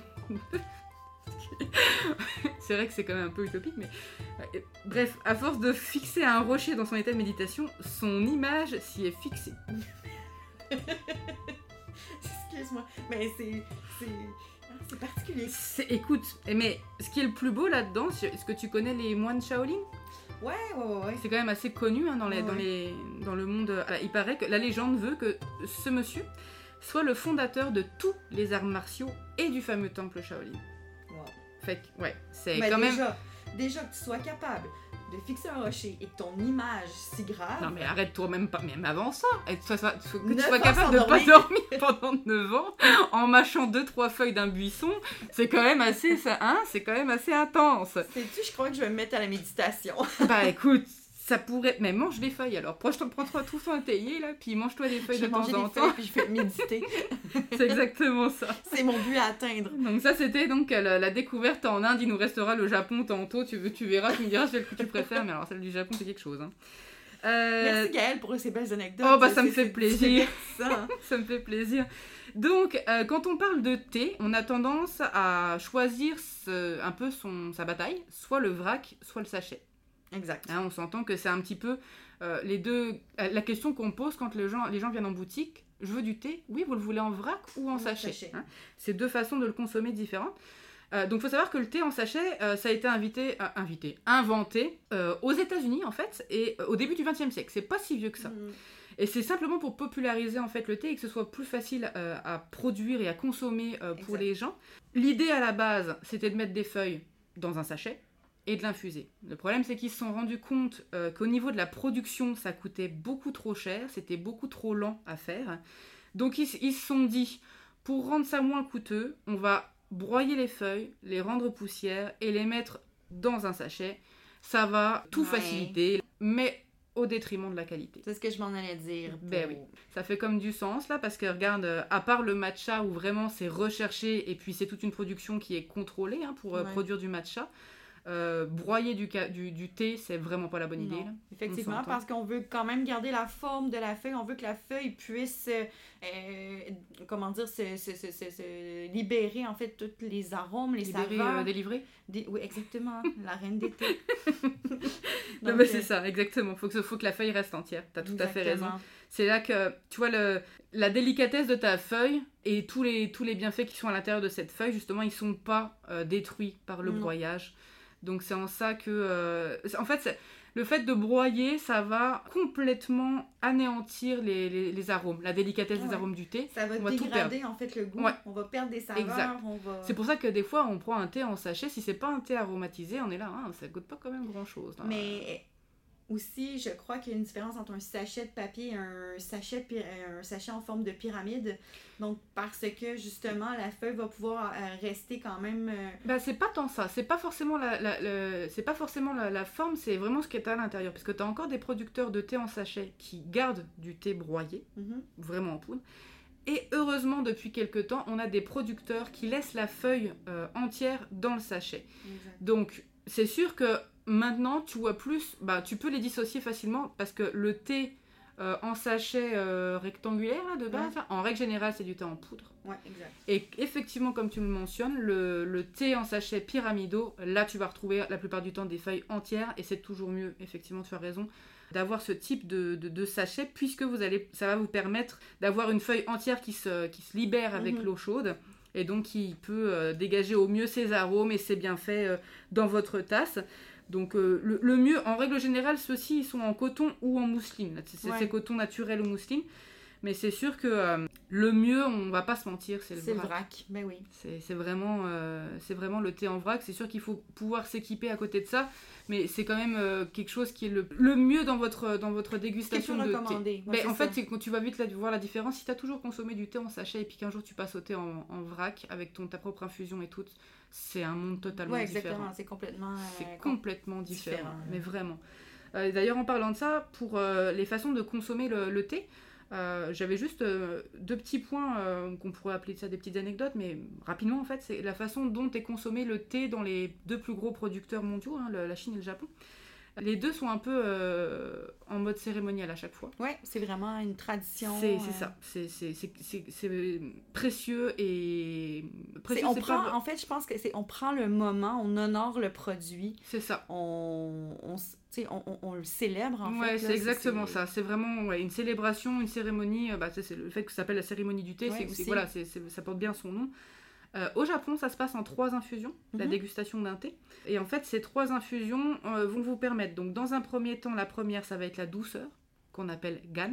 c'est vrai que c'est quand même un peu utopique, mais... Bref, à force de fixer un rocher dans son état de méditation, son image s'y est fixée. Excuse-moi, mais c'est, c'est, c'est particulier. C'est, écoute, mais ce qui est le plus beau là-dedans, est-ce que tu connais les moines Shaolin ? Ouais, ouais, ouais. C'est quand même assez connu hein, dans, les, ouais. dans, les, dans le monde. Alors, il paraît que la légende veut que ce monsieur soit le fondateur de tous les arts martiaux et du fameux temple Shaolin. Wow. Fait que, ouais, c'est mais quand déjà, même... Déjà que tu sois capable de fixer un rocher et que ton image si grave... Non mais arrête-toi même pas, même avant ça, et que, sois, que tu sois capable de ne pas dormir pendant neuf ans en mâchant deux trois feuilles d'un buisson, c'est quand même assez, ça, hein, c'est quand même assez intense. Sais-tu, je crois que je vais me mettre à la méditation. Bah écoute, ça pourrait... Mais mange des feuilles alors, prends-toi prends tout un théier là, puis mange-toi des feuilles je de temps en temps. Puis je vais méditer. C'est exactement ça. C'est mon but à atteindre. Donc ça c'était donc la, la découverte en Inde, il nous restera le Japon tantôt, tu, veux, tu verras, tu me diras celle que tu préfères, mais alors celle du Japon c'est quelque chose. Hein. Euh... Merci Gaëlle pour ces belles anecdotes. Oh bah ça me fait plaisir. Ça. Ça me fait plaisir. Donc euh, quand on parle de thé, on a tendance à choisir ce, un peu son, sa bataille, soit le vrac, soit le sachet. Exact. Hein, on s'entend que c'est un petit peu euh, les deux. Euh, la question qu'on pose quand les gens, les gens viennent en boutique, je veux du thé, oui, vous le voulez en vrac ou en ou sachet, sachet. Hein, c'est deux façons de le consommer différentes. Euh, donc il faut savoir que le thé en sachet, euh, ça a été invité, euh, invité, inventé euh, aux États-Unis en fait, et euh, au début du vingtième siècle. C'est pas si vieux que ça. Mmh. Et c'est simplement pour populariser en fait le thé et que ce soit plus facile euh, à produire et à consommer euh, pour exact. Les gens. L'idée à la base, c'était de mettre des feuilles dans un sachet et de l'infuser. Le problème, c'est qu'ils se sont rendus compte euh, qu'au niveau de la production, ça coûtait beaucoup trop cher, c'était beaucoup trop lent à faire. Donc, ils, ils se sont dit, pour rendre ça moins coûteux, on va broyer les feuilles, les rendre poussière et les mettre dans un sachet. Ça va tout ouais. faciliter, mais au détriment de la qualité. C'est ce que je m'en allais dire. Pour... Ben oui, ça fait comme du sens, là, parce que, regarde, à part le matcha, où vraiment c'est recherché, et puis c'est toute une production qui est contrôlée hein, pour ouais. euh, produire du matcha, Euh, broyer du, ca- du, du thé, c'est vraiment pas la bonne idée. Là. Effectivement, parce qu'on veut quand même garder la forme de la feuille. On veut que la feuille puisse, euh, comment dire, se, se, se, se, se libérer, en fait, tous les arômes, les Libérer, saveurs. Euh, délivrer Des... Oui, exactement. La reine des thés. Non, mais c'est ça, exactement. Il faut que, faut que la feuille reste entière. Tu as tout exactement. à fait raison. C'est là que, tu vois, le, la délicatesse de ta feuille et tous les, tous les bienfaits qui sont à l'intérieur de cette feuille, justement, ils ne sont pas euh, détruits par le non. broyage. Donc c'est en ça que... Euh, en fait, c'est, le fait de broyer, ça va complètement anéantir les, les, les arômes, la délicatesse ouais. des arômes du thé. Ça va on dégrader va en fait le goût, ouais. on va perdre des saveurs. Exact. On va... C'est pour ça que des fois, on prend un thé en sachet. Si c'est pas un thé aromatisé, on est là, hein, ça goûte pas quand même grand-chose. Là. Mais... Aussi, je crois qu'il y a une différence entre un sachet de papier et un sachet, un sachet en forme de pyramide. Donc, parce que, justement, la feuille va pouvoir rester quand même... Ben, c'est pas tant ça. C'est pas forcément la, la, la, c'est pas forcément la, la forme, c'est vraiment ce qui est à l'intérieur. Parce que tu as encore des producteurs de thé en sachet qui gardent du thé broyé, mm-hmm. vraiment en poudre. Et heureusement, depuis quelques temps, on a des producteurs qui laissent la feuille euh, entière dans le sachet. Exact. Donc, c'est sûr que... Maintenant, tu vois plus, bah, tu peux les dissocier facilement parce que le thé euh, en sachet euh, rectangulaire là, de base, ouais. là, en règle générale, c'est du thé en poudre. Ouais, exact. Et effectivement, comme tu le mentionnes, le, le thé en sachet pyramidaux, là, tu vas retrouver la plupart du temps des feuilles entières et c'est toujours mieux, effectivement, tu as raison, d'avoir ce type de, de, de sachet puisque vous allez, ça va vous permettre d'avoir une feuille entière qui se, qui se libère avec mm-hmm. l'eau chaude et donc qui peut euh, dégager au mieux ses arômes et ses bienfaits euh, dans votre tasse. Donc euh, le, le mieux, en règle générale, ceux-ci ils sont en coton ou en mousseline. C'est, ouais. c'est coton naturel ou mousseline. Mais c'est sûr que euh, le mieux, on va pas se mentir, c'est le c'est vrac. C'est le vrac, ben oui. C'est, c'est, vraiment, euh, c'est vraiment le thé en vrac. C'est sûr qu'il faut pouvoir s'équiper à côté de ça. Mais c'est quand même euh, quelque chose qui est le, le mieux dans votre, dans votre dégustation de thé. Ouais, ben, en fait, c'est, quand tu vas vite là, voir la différence, si tu as toujours consommé du thé en sachet et puis qu'un jour tu passes au thé en, en vrac avec ton, ta propre infusion et tout, c'est un monde totalement ouais, différent. Exactement, c'est complètement, euh, c'est complètement différent, différent ouais. mais vraiment. Euh, d'ailleurs, en parlant de ça, pour euh, les façons de consommer le, le thé, euh, j'avais juste euh, deux petits points euh, qu'on pourrait appeler ça des petites anecdotes, mais rapidement en fait, c'est la façon dont est consommé le thé dans les deux plus gros producteurs mondiaux, hein, le, la Chine et le Japon. Les deux sont un peu euh, en mode cérémonial à chaque fois. Ouais, c'est vraiment une tradition. C'est, c'est euh... ça. C'est, c'est, c'est, c'est, c'est précieux et... Précieux, c'est, on c'est prend, pas... En fait, je pense que c'est on prend le moment, on honore le produit. C'est ça. On, on, on, on, on le célèbre, en ouais, fait. Ouais, c'est là, exactement c'est... ça. C'est vraiment ouais, une célébration, une cérémonie. Bah, c'est, c'est le fait que ça s'appelle la cérémonie du thé, ouais, c'est, c'est, voilà, c'est, c'est, ça porte bien son nom. Euh, au Japon, ça se passe en trois infusions, mm-hmm. la dégustation d'un thé. Et en fait, ces trois infusions euh, vont vous permettre, donc dans un premier temps, la première, ça va être la douceur, qu'on appelle gan.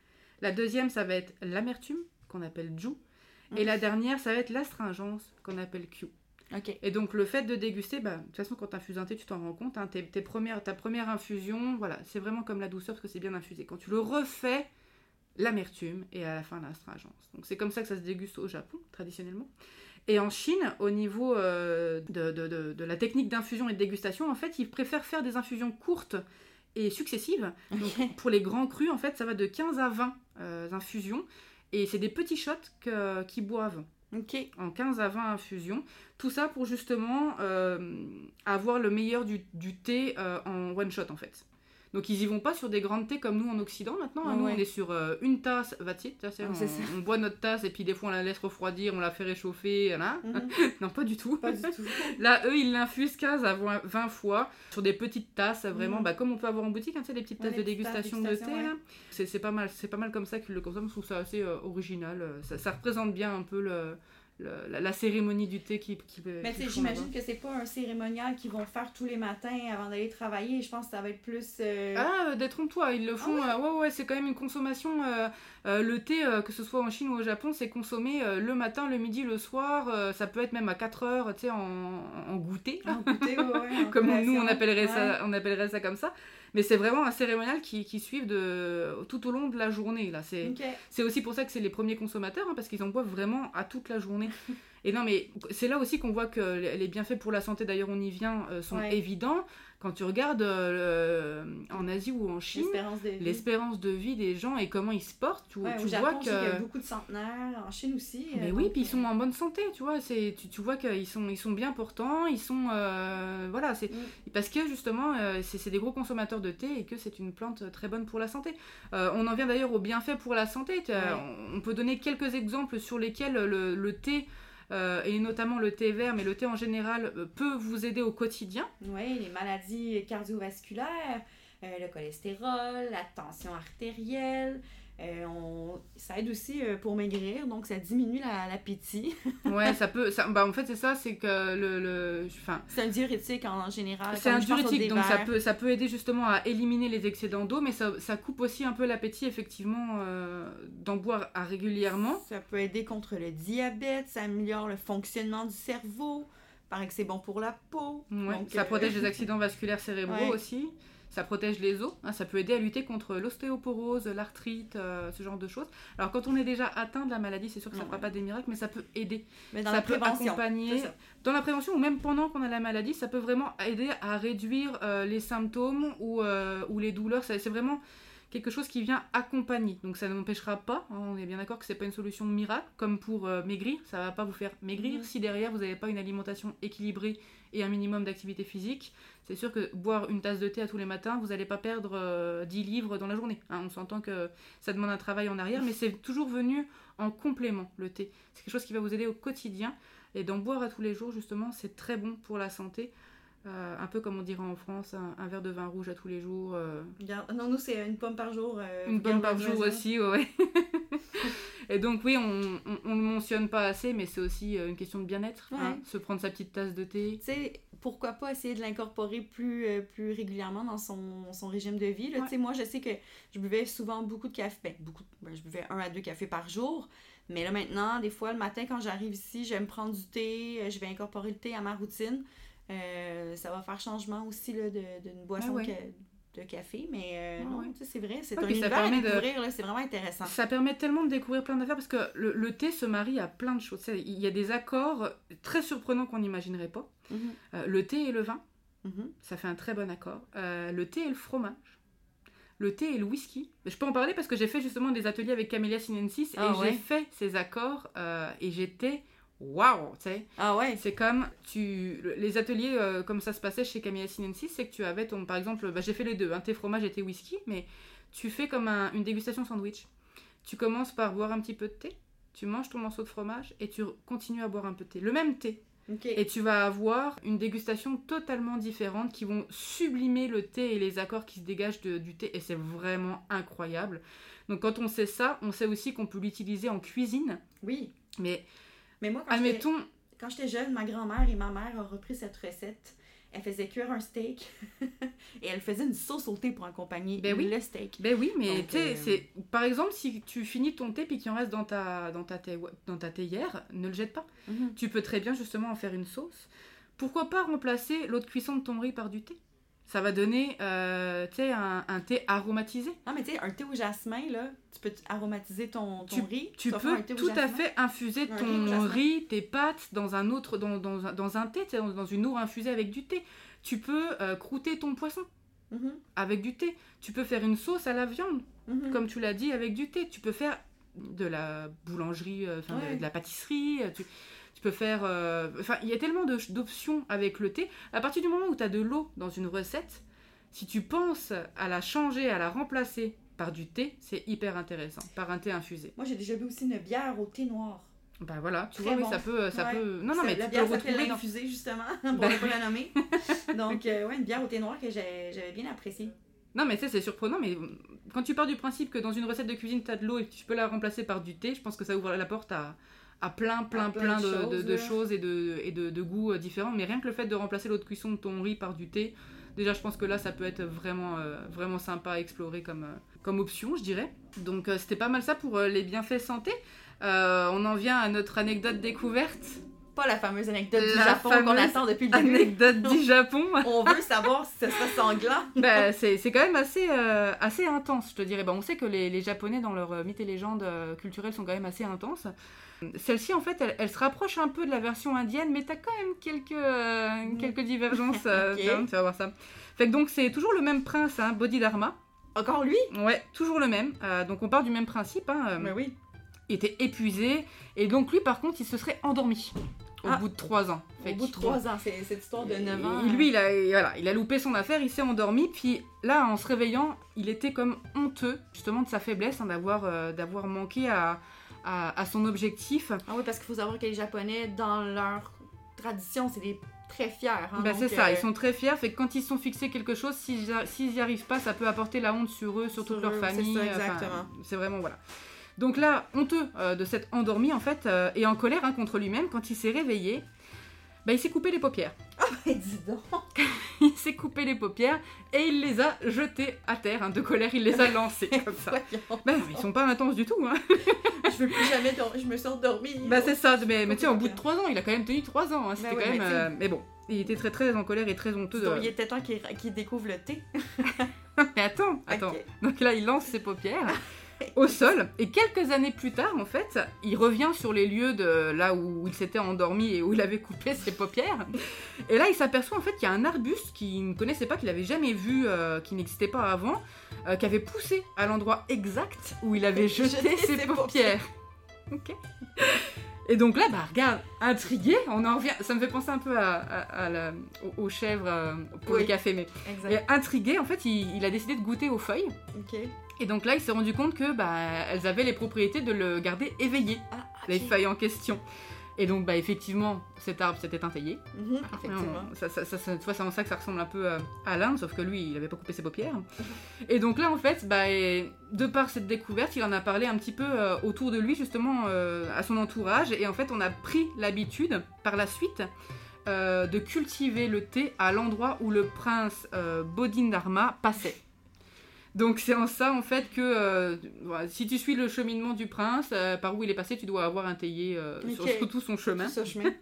La deuxième, ça va être l'amertume, qu'on appelle ju. Mm-hmm. Et la dernière, ça va être l'astringence, qu'on appelle kyu. Okay. Et donc, le fait de déguster, bah, de toute façon, quand tu infuses un thé, tu t'en rends compte. Hein, tes, tes premières, ta première infusion, voilà, c'est vraiment comme la douceur, parce que c'est bien infusé. Quand tu le refais, l'amertume, et à la fin, l'astringence. Donc, c'est comme ça que ça se déguste au Japon, traditionnellement. Et en Chine, au niveau euh, de, de, de, de la technique d'infusion et de dégustation, en fait, ils préfèrent faire des infusions courtes et successives. Donc, okay. Pour les grands crus, en fait, ça va de quinze à vingt euh, infusions. Et c'est des petits shots que, qu'ils boivent. Okay. En quinze à vingt infusions. Tout ça pour justement euh, avoir le meilleur du, du thé euh, en one shot, en fait. Donc ils y vont pas sur des grandes thés comme nous en Occident maintenant. Hein. Oh, nous ouais. on est sur euh, une tasse vati, oh, on, on boit notre tasse et puis des fois on la laisse refroidir, on la fait réchauffer, là. Mm-hmm. Non pas du tout. Pas du tout. Là eux ils l'infusent quinze à vingt fois sur des petites tasses vraiment, mm-hmm. bah, comme on peut avoir en boutique, hein, tu sais, les petites tasses ouais, de dégustation de thé. Ouais. Là. C'est, c'est pas mal, c'est pas mal comme ça qu'ils le consomment. Je trouve ça assez euh, original. Ça, ça représente bien un peu le Le, la, la cérémonie du thé qui, qui mais tu sais, j'imagine là-bas. Que c'est pas un cérémonial qu'ils vont faire tous les matins avant d'aller travailler. Je pense que ça va être plus... Euh... Ah, détrompe-toi, ils le font... Ah ouais. Euh, ouais, ouais, c'est quand même une consommation... Euh, euh, le thé, euh, que ce soit en Chine ou au Japon, c'est consommé euh, le matin, le midi, le soir. Euh, ça peut être même à quatre heures, tu sais, en, en goûter. En goûter, ouais, ouais. En comme nous, on appellerait, ouais. ça, on appellerait ça comme ça. Mais c'est vraiment un cérémonial qui, qui suit de, tout au long de la journée. Là. C'est, okay. c'est aussi pour ça que c'est les premiers consommateurs, hein, parce qu'ils en boivent vraiment à toute la journée. Et non, mais c'est là aussi qu'on voit que les bienfaits pour la santé, d'ailleurs on y vient, euh, sont ouais. évidents. quand tu regardes euh, le, en Asie ou en Chine, l'espérance de vie, l'espérance de vie des gens et comment ils se portent, tu, ouais, tu au vois Japon, que... il y a beaucoup de centenaires, en Chine aussi. Mais euh, oui, donc, puis ils sont euh, en bonne santé, tu vois, c'est, tu, tu vois qu'ils sont, ils sont bien portants, ils sont... Euh, voilà, c'est... Mm. Parce que justement, euh, c'est, c'est des gros consommateurs de thé et que c'est une plante très bonne pour la santé. Euh, on en vient d'ailleurs aux bienfaits pour la santé. Ouais. On, on peut donner quelques exemples sur lesquels le, le thé... Euh, et notamment le thé vert, mais le thé en général euh, peut vous aider au quotidien. Oui, les maladies cardiovasculaires, euh, le cholestérol, la tension artérielle, euh, on... ça aide aussi euh, pour maigrir, donc ça diminue la, l'appétit. Ouais, ça peut... Ça, bah en fait, c'est ça, c'est que le... le enfin, c'est un diurétique en, en général. C'est un diurétique, donc ça peut, ça peut aider justement à éliminer les excédents d'eau, mais ça, ça coupe aussi un peu l'appétit, effectivement, euh, d'en boire à régulièrement. Ça peut aider contre le diabète, ça améliore le fonctionnement du cerveau, paraît que c'est bon pour la peau. Ouais, donc, ça euh... protège les accidents vasculaires cérébraux ouais. aussi. Ça protège les os, hein, ça peut aider à lutter contre l'ostéoporose, l'arthrite, euh, ce genre de choses. Alors quand on est déjà atteint de la maladie, c'est sûr que ça ne fera pas des miracles, mais ça peut aider. Mais dans ça la peut prévention, accompagner. Dans la prévention ou même pendant qu'on a la maladie, ça peut vraiment aider à réduire euh, les symptômes ou, euh, ou les douleurs. Ça, c'est vraiment quelque chose qui vient accompagner. Donc ça n'empêchera pas, hein, on est bien d'accord que c'est pas une solution miracle, comme pour euh, maigrir, ça va pas vous faire maigrir. Mmh. Si derrière vous n'avez pas une alimentation équilibrée et un minimum d'activité physique, c'est sûr que boire une tasse de thé à tous les matins, vous n'allez pas perdre euh, dix livres dans la journée. Hein, on s'entend que ça demande un travail en arrière, mais c'est toujours venu en complément, le thé. C'est quelque chose qui va vous aider au quotidien. Et d'en boire à tous les jours, justement, c'est très bon pour la santé. Euh, un peu comme on dirait en France, un, un verre de vin rouge à tous les jours. Euh... Non, nous, c'est une pomme par jour. Euh, une pomme par jour aussi, ouais. Et donc, oui, on ne le mentionne pas assez, mais c'est aussi une question de bien-être. Ouais. Hein, se prendre sa petite tasse de thé. Tu sais, pourquoi pas essayer de l'incorporer plus, euh, plus régulièrement dans son, son régime de vie. Là. Ouais. Tu sais, moi, je sais que je buvais souvent beaucoup de café. Ben, beaucoup, ben, je buvais un à deux cafés par jour. Mais là, maintenant, des fois, le matin, quand j'arrive ici, je vais me prendre du thé. Je vais incorporer le thé à ma routine. Euh, ça va faire changement aussi là, de, d'une boisson ah ouais. que, de café, mais euh, ah non, ouais. c'est vrai, c'est ouais, un univers à découvrir, de... là, c'est vraiment intéressant. Ça permet tellement de découvrir plein d'affaires, parce que le, le thé se marie à plein de choses. Il y a des accords très surprenants qu'on n'imaginerait pas. Mm-hmm. Euh, le thé et le vin, mm-hmm. ça fait un très bon accord. Euh, le thé et le fromage. Le thé et le whisky. Je peux en parler parce que j'ai fait justement des ateliers avec Camellia Sinensis ah, et ouais. j'ai fait ces accords euh, et j'étais... Waouh, tu sais. Ah ouais. C'est comme tu les ateliers euh, comme ça se passait chez Camellia Sinensis, c'est que tu avais ton par exemple, bah, j'ai fait les deux, hein, thé fromage et thé whisky, mais tu fais comme un, une dégustation sandwich. Tu commences par boire un petit peu de thé, tu manges ton morceau de fromage et tu continues à boire un peu de thé, le même thé. Okay. Et tu vas avoir une dégustation totalement différente qui vont sublimer le thé et les accords qui se dégagent de, du thé et c'est vraiment incroyable. Donc quand on sait ça, on sait aussi qu'on peut l'utiliser en cuisine. Oui. Mais Mais moi, quand, admettons... j'étais, quand j'étais jeune, ma grand-mère et ma mère ont repris cette recette. Elle faisait cuire un steak et elle faisait une sauce au thé pour accompagner ben oui. le steak. Ben oui, mais tu sais, euh... c'est... par exemple, si tu finis ton thé et qu'il en reste dans ta, dans, ta thé... dans ta théière, ne le jette pas. Mm-hmm. Tu peux très bien justement en faire une sauce. Pourquoi pas remplacer l'eau de cuisson de ton riz par du thé ? Ça va donner, euh, tu sais, un, un thé aromatisé. Non, mais tu sais, un thé au jasmin, là, tu peux aromatiser ton, ton tu, riz. Tu peux tout à fait infuser ton riz, riz, tes pâtes dans un autre, dans, dans, un, dans un thé, dans, dans une eau infusée avec du thé. Tu peux euh, croûter ton poisson mm-hmm. avec du thé. Tu peux faire une sauce à la viande, mm-hmm. comme tu l'as dit, avec du thé. Tu peux faire de la boulangerie, euh, ouais. de, de la pâtisserie, tu... Tu peux faire... Enfin, euh, il y a tellement de, d'options avec le thé. À partir du moment où tu as de l'eau dans une recette, si tu penses à la changer, à la remplacer par du thé, c'est hyper intéressant, par un thé infusé. Moi, j'ai déjà bu aussi une bière au thé noir. Bah voilà, tu Très vois, bon. oui, ça peut... Ça ouais. peut... Non, non, mais la tu bière peux retrouver... dans... infusée, justement, pour bah... ne pas la nommer. Donc, euh, ouais, une bière au thé noir que j'ai, j'avais bien appréciée. Non, mais tu sais, c'est surprenant, mais quand tu pars du principe que dans une recette de cuisine, tu as de l'eau et que tu peux la remplacer par du thé, je pense que ça ouvre la porte à... à plein, plein, à plein, plein de, de, choses, de, de choses et, de, et de, de goûts différents. Mais rien que le fait de remplacer l'eau de cuisson de ton riz par du thé, déjà, je pense que là, ça peut être vraiment, euh, vraiment sympa à explorer comme, euh, comme option, je dirais. Donc, euh, c'était pas mal ça pour euh, les bienfaits santé. Euh, on en vient à notre anecdote découverte. pas la fameuse anecdote du La Japon qu'on fameuse attend depuis le début. Anecdote du Japon. On veut savoir si ce sera sanglant. Bah, c'est, c'est quand même assez, euh, assez intense, je te dirais. Bah, on sait que les, les Japonais, dans leurs mythes et légendes euh, culturelles, sont quand même assez intenses. Celle-ci, en fait, elle, elle se rapproche un peu de la version indienne, mais t'as quand même quelques, euh, mm. quelques divergences. Euh, okay. Tu vas voir ça. Fait que donc, c'est toujours le même prince, hein, Bodhidharma. Encore lui? Ouais, toujours le même. Euh, donc, on part du même principe. Hein, euh, mais oui. Il était épuisé. Et donc, lui, par contre, il se serait endormi. Au ah, bout de trois ans. Fait au bout de trois ans, c'est cette histoire de neuf ans. Et lui, il a, voilà, il a loupé son affaire, il s'est endormi, puis là, en se réveillant, il était comme honteux, justement, de sa faiblesse, hein, d'avoir, euh, d'avoir manqué à, à, à son objectif. Ah oui, parce qu'il faut savoir que les Japonais, dans leur tradition, c'est des très fiers. Hein, ben, donc, c'est ça, euh... ils sont très fiers, fait que quand ils se sont fixés quelque chose, s'ils, s'ils n'y arrivent pas, ça peut apporter la honte sur eux, sur, sur toute eux, leur famille. C'est ça, exactement. Enfin, c'est vraiment, voilà. Donc là, honteux euh, de s'être endormi, en fait, euh, et en colère hein, contre lui-même, quand il s'est réveillé, bah, il s'est coupé les paupières. Ah oh, mais dis donc. Il s'est coupé les paupières et il les a jetées à terre. Hein, de colère, il les a lancées comme ça. Bah, ils sont pas intenses du tout. Hein. Je veux plus jamais dormir, je me suis endormie. Bah c'est ça, mais, mais tu sais, au bout de trois ans, il a quand même tenu trois ans. Hein, c'était bah ouais, quand même... mais, euh, mais bon, il était très très en colère et très honteux. Donc de... il était temps qu'il, qu'il découvre le thé. Mais attends, attends. Okay. Donc là, il lance ses paupières au sol, et quelques années plus tard, en fait, il revient sur les lieux de là où il s'était endormi et où il avait coupé ses paupières. Et là, il s'aperçoit en fait qu'il y a un arbuste qu'il ne connaissait pas, qu'il n'avait jamais vu, euh, qui n'existait pas avant, euh, qui avait poussé à l'endroit exact où il avait jeté, jeté ses, ses paupières. paupières. Ok. Et donc là, bah regarde, intrigué, on en revient. Ça me fait penser un peu à, à, à la, aux, aux chèvres euh, pour oui, le café, mais exact. Et intrigué, en fait, il, il a décidé de goûter aux feuilles. Ok. Et donc là, il s'est rendu compte que bah elles avaient les propriétés de le garder éveillé, ah, okay. les feuilles en question. Et donc bah effectivement, cet arbre s'était taillé. Mmh, effectivement. Ça, ça, ça, ça, ça, c'est en ça que ça ressemble un peu à l'Inde, sauf que lui, il n'avait pas coupé ses paupières. Et donc là, en fait, bah, de par cette découverte, il en a parlé un petit peu euh, autour de lui, justement, euh, à son entourage. Et en fait, on a pris l'habitude, par la suite, euh, de cultiver le thé à l'endroit où le prince euh, Bodhidharma passait. Donc c'est en ça en fait que euh, voilà, si tu suis le cheminement du prince, euh, par où il est passé, tu dois avoir un théier euh, okay. sur, sur tout son chemin. Tout ce chemin.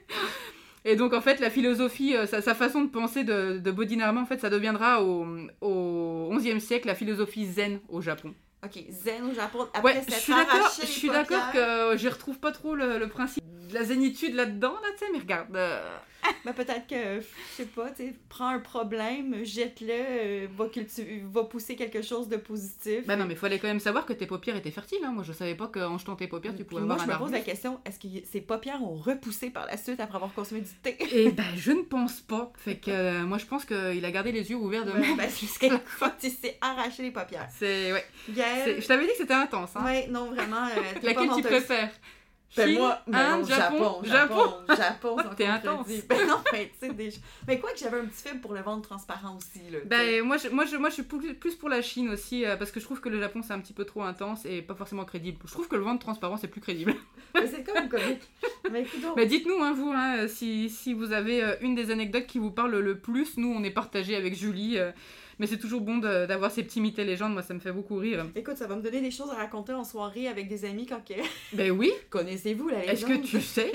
Et donc en fait la philosophie, euh, sa, sa façon de penser de, de Bodhidharma, en fait ça deviendra au, au onzième siècle la philosophie zen au Japon. Ok, zen au Japon, après ouais, je suis d'accord, je suis d'accord que j'y retrouve pas trop le, le principe de la zénitude là-dedans, là, tu sais, mais regarde... Euh... Ben peut-être que, je sais pas, tu sais, prends un problème, jette-le, euh, va, cultu- va pousser quelque chose de positif. Ben non, mais il fallait quand même savoir que tes paupières étaient fertiles, hein. Moi je savais pas qu'en jetant tes paupières, tu pouvais Puis avoir moi, un je me arbuste. pose la question, est-ce que ces paupières ont repoussé par la suite après avoir consommé du thé? Eh ben, je ne pense pas. Fait que, euh, moi je pense qu'il a gardé les yeux ouverts de ouais, moi. Ben, jusqu'à la fois, il s'est arraché les paupières. C'est, ouais. Yeah. C'est... Je t'avais dit que c'était intense, hein. Ouais, non, vraiment. Euh, Laquelle tu préfères? Ben Chine, moi, ben Inde, non, Japon, Japon, Japon, Japon, Japon. T'es intense. Ben non, mais tu sais, des... mais quoi que j'avais un petit film pour le ventre transparent aussi, là. Ben moi je, moi, je, moi, je suis plus, plus pour la Chine aussi, euh, parce que je trouve que le Japon, c'est un petit peu trop intense et pas forcément crédible. Je trouve que le ventre transparent, c'est plus crédible. Mais c'est comme comique. Mais écoute donc. Ben dites-nous, hein, vous, hein, si, si vous avez euh, une des anecdotes qui vous parle le plus. Nous, on est partagés avec Julie. Euh, Mais c'est toujours bon de, d'avoir ces petits mythes et légendes, moi ça me fait beaucoup rire. Écoute, ça va me donner des choses à raconter en soirée avec des amis quand que... Ben oui. Connaissez-vous la légende? Est-ce que tu sais?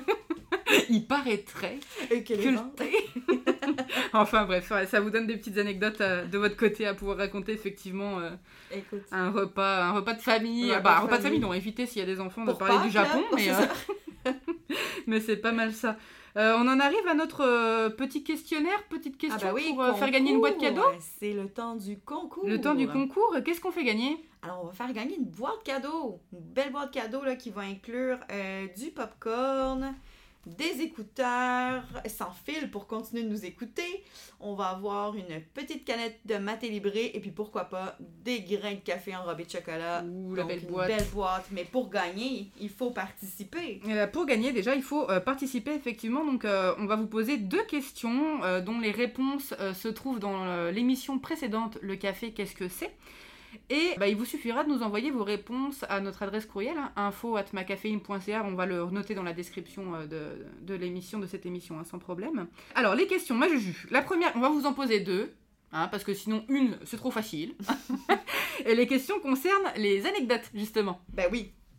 Il paraîtrait et que les Enfin bref, ça vous donne des petites anecdotes euh, de votre côté à pouvoir raconter effectivement euh, Écoute. un repas, un repas de famille. Un bah, repas, un repas de famille, non, évitez s'il y a des enfants Pour de parler Pâques, du Japon, là, mais, euh... mais c'est pas mal ça. Euh, on en arrive à notre euh, petit questionnaire, petite question ah bah oui, pour euh, concours, faire gagner une boîte cadeau. C'est le temps du concours. Le temps du concours, qu'est-ce qu'on fait gagner? Alors on va faire gagner une boîte cadeau, une belle boîte cadeau là, qui va inclure euh, du popcorn, des écouteurs sans fil pour continuer de nous écouter. On va avoir une petite canette de maté libré et puis pourquoi pas des grains de café enrobés de chocolat. Ouh, la Donc, belle une boîte. belle boîte. Mais pour gagner, il faut participer. Et là, pour gagner, déjà, il faut euh, participer effectivement. Donc, euh, on va vous poser deux questions euh, dont les réponses euh, se trouvent dans euh, l'émission précédente, Le café, qu'est-ce que c'est? Et bah, il vous suffira de nous envoyer vos réponses à notre adresse courriel, hein, info arobase macaféine point c a. On va le noter dans la description euh, de, de l'émission, de cette émission, hein, sans problème. Alors, les questions, ma Juju. La première, on va vous en poser deux, hein, parce que sinon, une, c'est trop facile. Et les questions concernent les anecdotes, justement. Ben oui.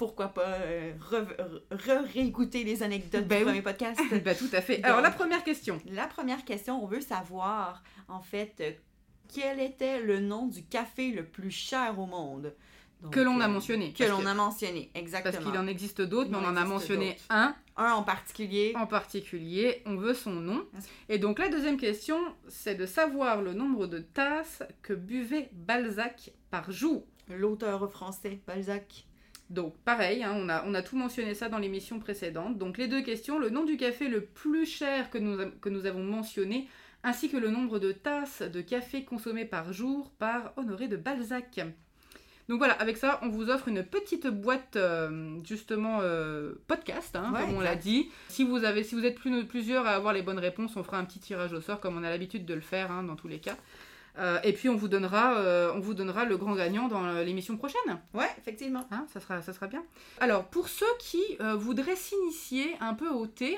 pourquoi pas euh, re-réécouter les anecdotes ben du oui. premier podcast. Ben, tout à fait. Donc, alors, la première question. La première question, on veut savoir, en fait, euh, quel était le nom du café le plus cher au monde? Donc, que l'on a euh, mentionné. Que l'on que... a mentionné, exactement. Parce qu'il en existe d'autres, mais on en a mentionné un. Un en particulier. En particulier, on veut son nom. Et donc la deuxième question, c'est de savoir le nombre de tasses que buvait Balzac par jour. L'auteur français, Balzac. Donc pareil, hein, on, a, on a tout mentionné ça dans l'émission précédente. Donc les deux questions, le nom du café le plus cher que nous, que nous avons mentionné, ainsi que le nombre de tasses de café consommées par jour par Honoré de Balzac. Donc voilà, avec ça, on vous offre une petite boîte, euh, justement, euh, podcast, hein, ouais, comme on l'a dit. Si vous, avez, si vous êtes plus, plusieurs à avoir les bonnes réponses, on fera un petit tirage au sort, comme on a l'habitude de le faire, hein, dans tous les cas. Euh, et puis, on vous, donnera, euh, on vous donnera le grand gagnant dans l'émission prochaine. Ouais, effectivement. Hein, ça sera, ça sera bien. Alors, pour ceux qui euh, voudraient s'initier un peu au thé,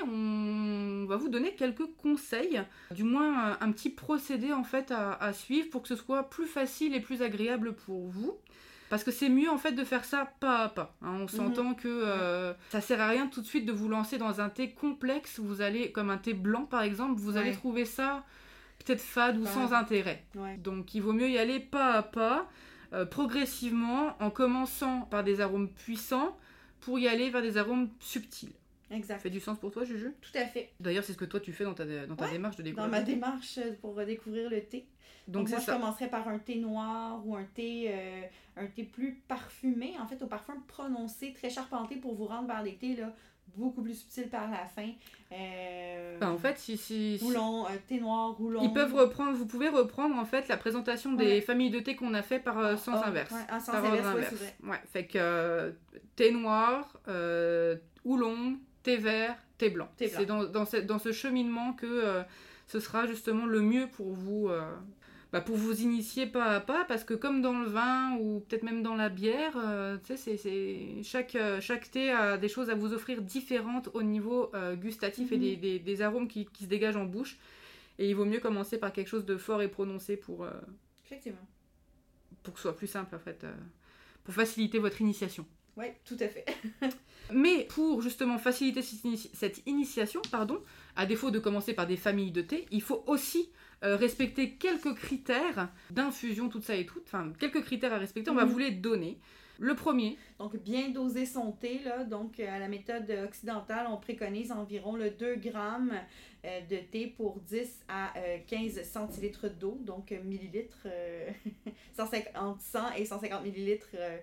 on va vous donner quelques conseils, du moins un, un petit procédé, en fait, à, à suivre pour que ce soit plus facile et plus agréable pour vous. Parce que c'est mieux en fait de faire ça pas à pas. Hein. On s'entend mm-hmm. que euh, ça sert à rien tout de suite de vous lancer dans un thé complexe. Vous allez, comme un thé blanc par exemple, vous ouais. allez trouver ça peut-être fade ou ouais. sans intérêt. Ouais. Donc il vaut mieux y aller pas à pas, euh, progressivement, en commençant par des arômes puissants pour y aller vers des arômes subtils. Exact. Ça fait du sens pour toi, Juju? Tout à fait. D'ailleurs, c'est ce que toi tu fais dans ta, dans ta ouais, démarche de découvrir. Dans ma démarche pour découvrir le thé. Donc, Donc moi, je ça. commencerais par un thé noir ou un thé, euh, un thé plus parfumé, en fait, au parfum prononcé, très charpenté pour vous rendre vers les thés là, beaucoup plus subtils par la fin. Euh, ben, en fait, si... si, si... Roulon, euh, thé noir, roulon... Ils peuvent reprendre, vous pouvez reprendre, en fait, la présentation des ouais. familles de thé qu'on a fait par euh, sens oh, inverse. Ouais, en sens par inverse, inverse. Ouais, c'est vrai. Ouais, fait que euh, thé noir, euh, oolong, thé vert, thé blanc. Thé blanc. C'est dans, dans, ce, dans ce cheminement que euh, ce sera justement le mieux pour vous... Euh, Bah pour vous initier pas à pas, parce que comme dans le vin ou peut-être même dans la bière, euh, tu sais, c'est, c'est... Chaque, euh, chaque thé a des choses à vous offrir différentes au niveau euh, gustatif mm-hmm. et des, des, des arômes qui, qui se dégagent en bouche. Et il vaut mieux commencer par quelque chose de fort et prononcé pour, euh, Effectivement. pour que ce soit plus simple, en fait, euh, pour faciliter votre initiation. Oui, tout à fait. Mais pour justement faciliter cette, inici- cette initiation, pardon, à défaut de commencer par des familles de thé, il faut aussi euh, respecter quelques critères d'infusion, tout ça et tout, enfin quelques critères à respecter, on mmh. va vous les donner. Le premier. Donc bien doser son thé, là, donc à la méthode occidentale, on préconise environ le deux grammes euh, de thé pour dix à quinze centilitres d'eau, donc millilitres, euh, cent cinquante, cent et cent cinquante millilitres euh,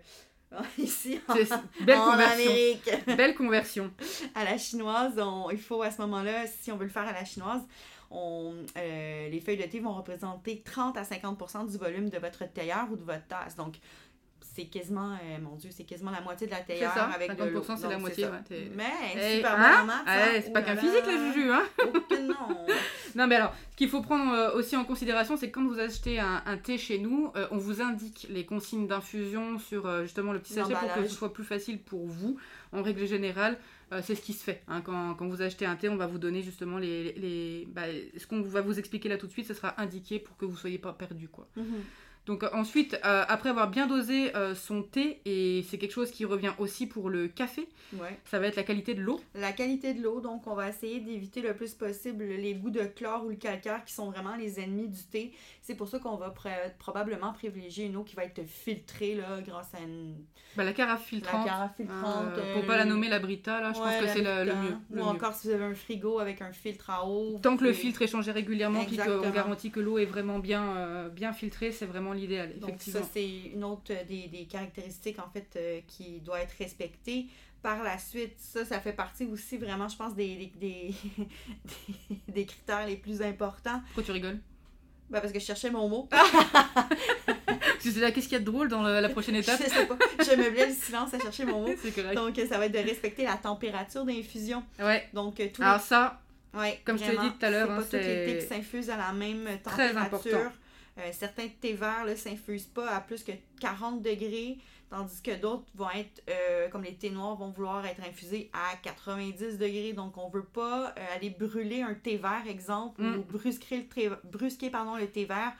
ici en, belle en conversion. Amérique. Belle conversion. À la chinoise, on, il faut à ce moment-là, si on veut le faire à la chinoise, on, euh, les feuilles de thé vont représenter trente à cinquante pour cent du volume de votre théière ou de votre tasse. Donc, c'est quasiment, euh, mon Dieu, c'est quasiment la moitié de la théière c'est ça, avec cinquante pour cent de l'eau. c'est la moitié. C'est ouais, t'es... Mais, hey, super hein? bon maths, hey, hein? c'est pas oh qu'un là physique, là. la Juju, hein? Oh, non. Non, mais alors, ce qu'il faut prendre euh, aussi en considération, c'est que quand vous achetez un, un thé chez nous, euh, on vous indique les consignes d'infusion sur euh, justement le petit sachet pour que ce soit plus facile pour vous. En règle générale, euh, c'est ce qui se fait. Hein. Quand, quand vous achetez un thé, on va vous donner justement les... les, les bah, ce qu'on va vous expliquer là tout de suite, ce sera indiqué pour que vous ne soyez pas perdu, quoi. Mm-hmm. Donc euh, ensuite, euh, après avoir bien dosé euh, son thé, et c'est quelque chose qui revient aussi pour le café, ouais. ça va être la qualité de l'eau. La qualité de l'eau, donc on va essayer d'éviter le plus possible les goûts de chlore ou le calcaire qui sont vraiment les ennemis du thé. C'est pour ça qu'on va pr- probablement privilégier une eau qui va être filtrée là, grâce à une... Ben, la carafe filtrante. La carafe filtrante. Euh, pour pas la nommer la Brita, là, je ouais, pense que c'est le, le mieux. Le ou mieux. Encore si vous avez un frigo avec un filtre à eau. Tant que le filtre est changé régulièrement, puis qu'on garantit que l'eau est vraiment bien, euh, bien filtrée, c'est vraiment l'idéal, donc, effectivement. Ça, c'est une autre des, des caractéristiques, en fait, euh, qui doit être respectée. Par la suite, ça, ça fait partie aussi, vraiment, je pense, des, des, des, des critères les plus importants. Pourquoi tu rigoles? Ben, parce que je cherchais mon mot. Tu sais là, qu'est-ce qu'il y a de drôle dans le, la prochaine étape? Je sais pas. Je meublais le silence à chercher mon mot. C'est correct. Donc, ça va être de respecter la température d'infusion. Ouais. Donc, tous Alors les... ça, ouais, comme vraiment, je te l'ai dit tout à l'heure, c'est hein, pas c'est... tous les thés qui s'infusent à la même température. Très important. Euh, certains thés verts ne s'infusent pas à plus que quarante degrés, tandis que d'autres vont être, euh, comme les thés noirs, vont vouloir être infusés à quatre-vingt-dix degrés. Donc, on ne veut pas euh, aller brûler un thé vert, exemple, mm. ou brusquer, le, tré... brusquer pardon, le thé vert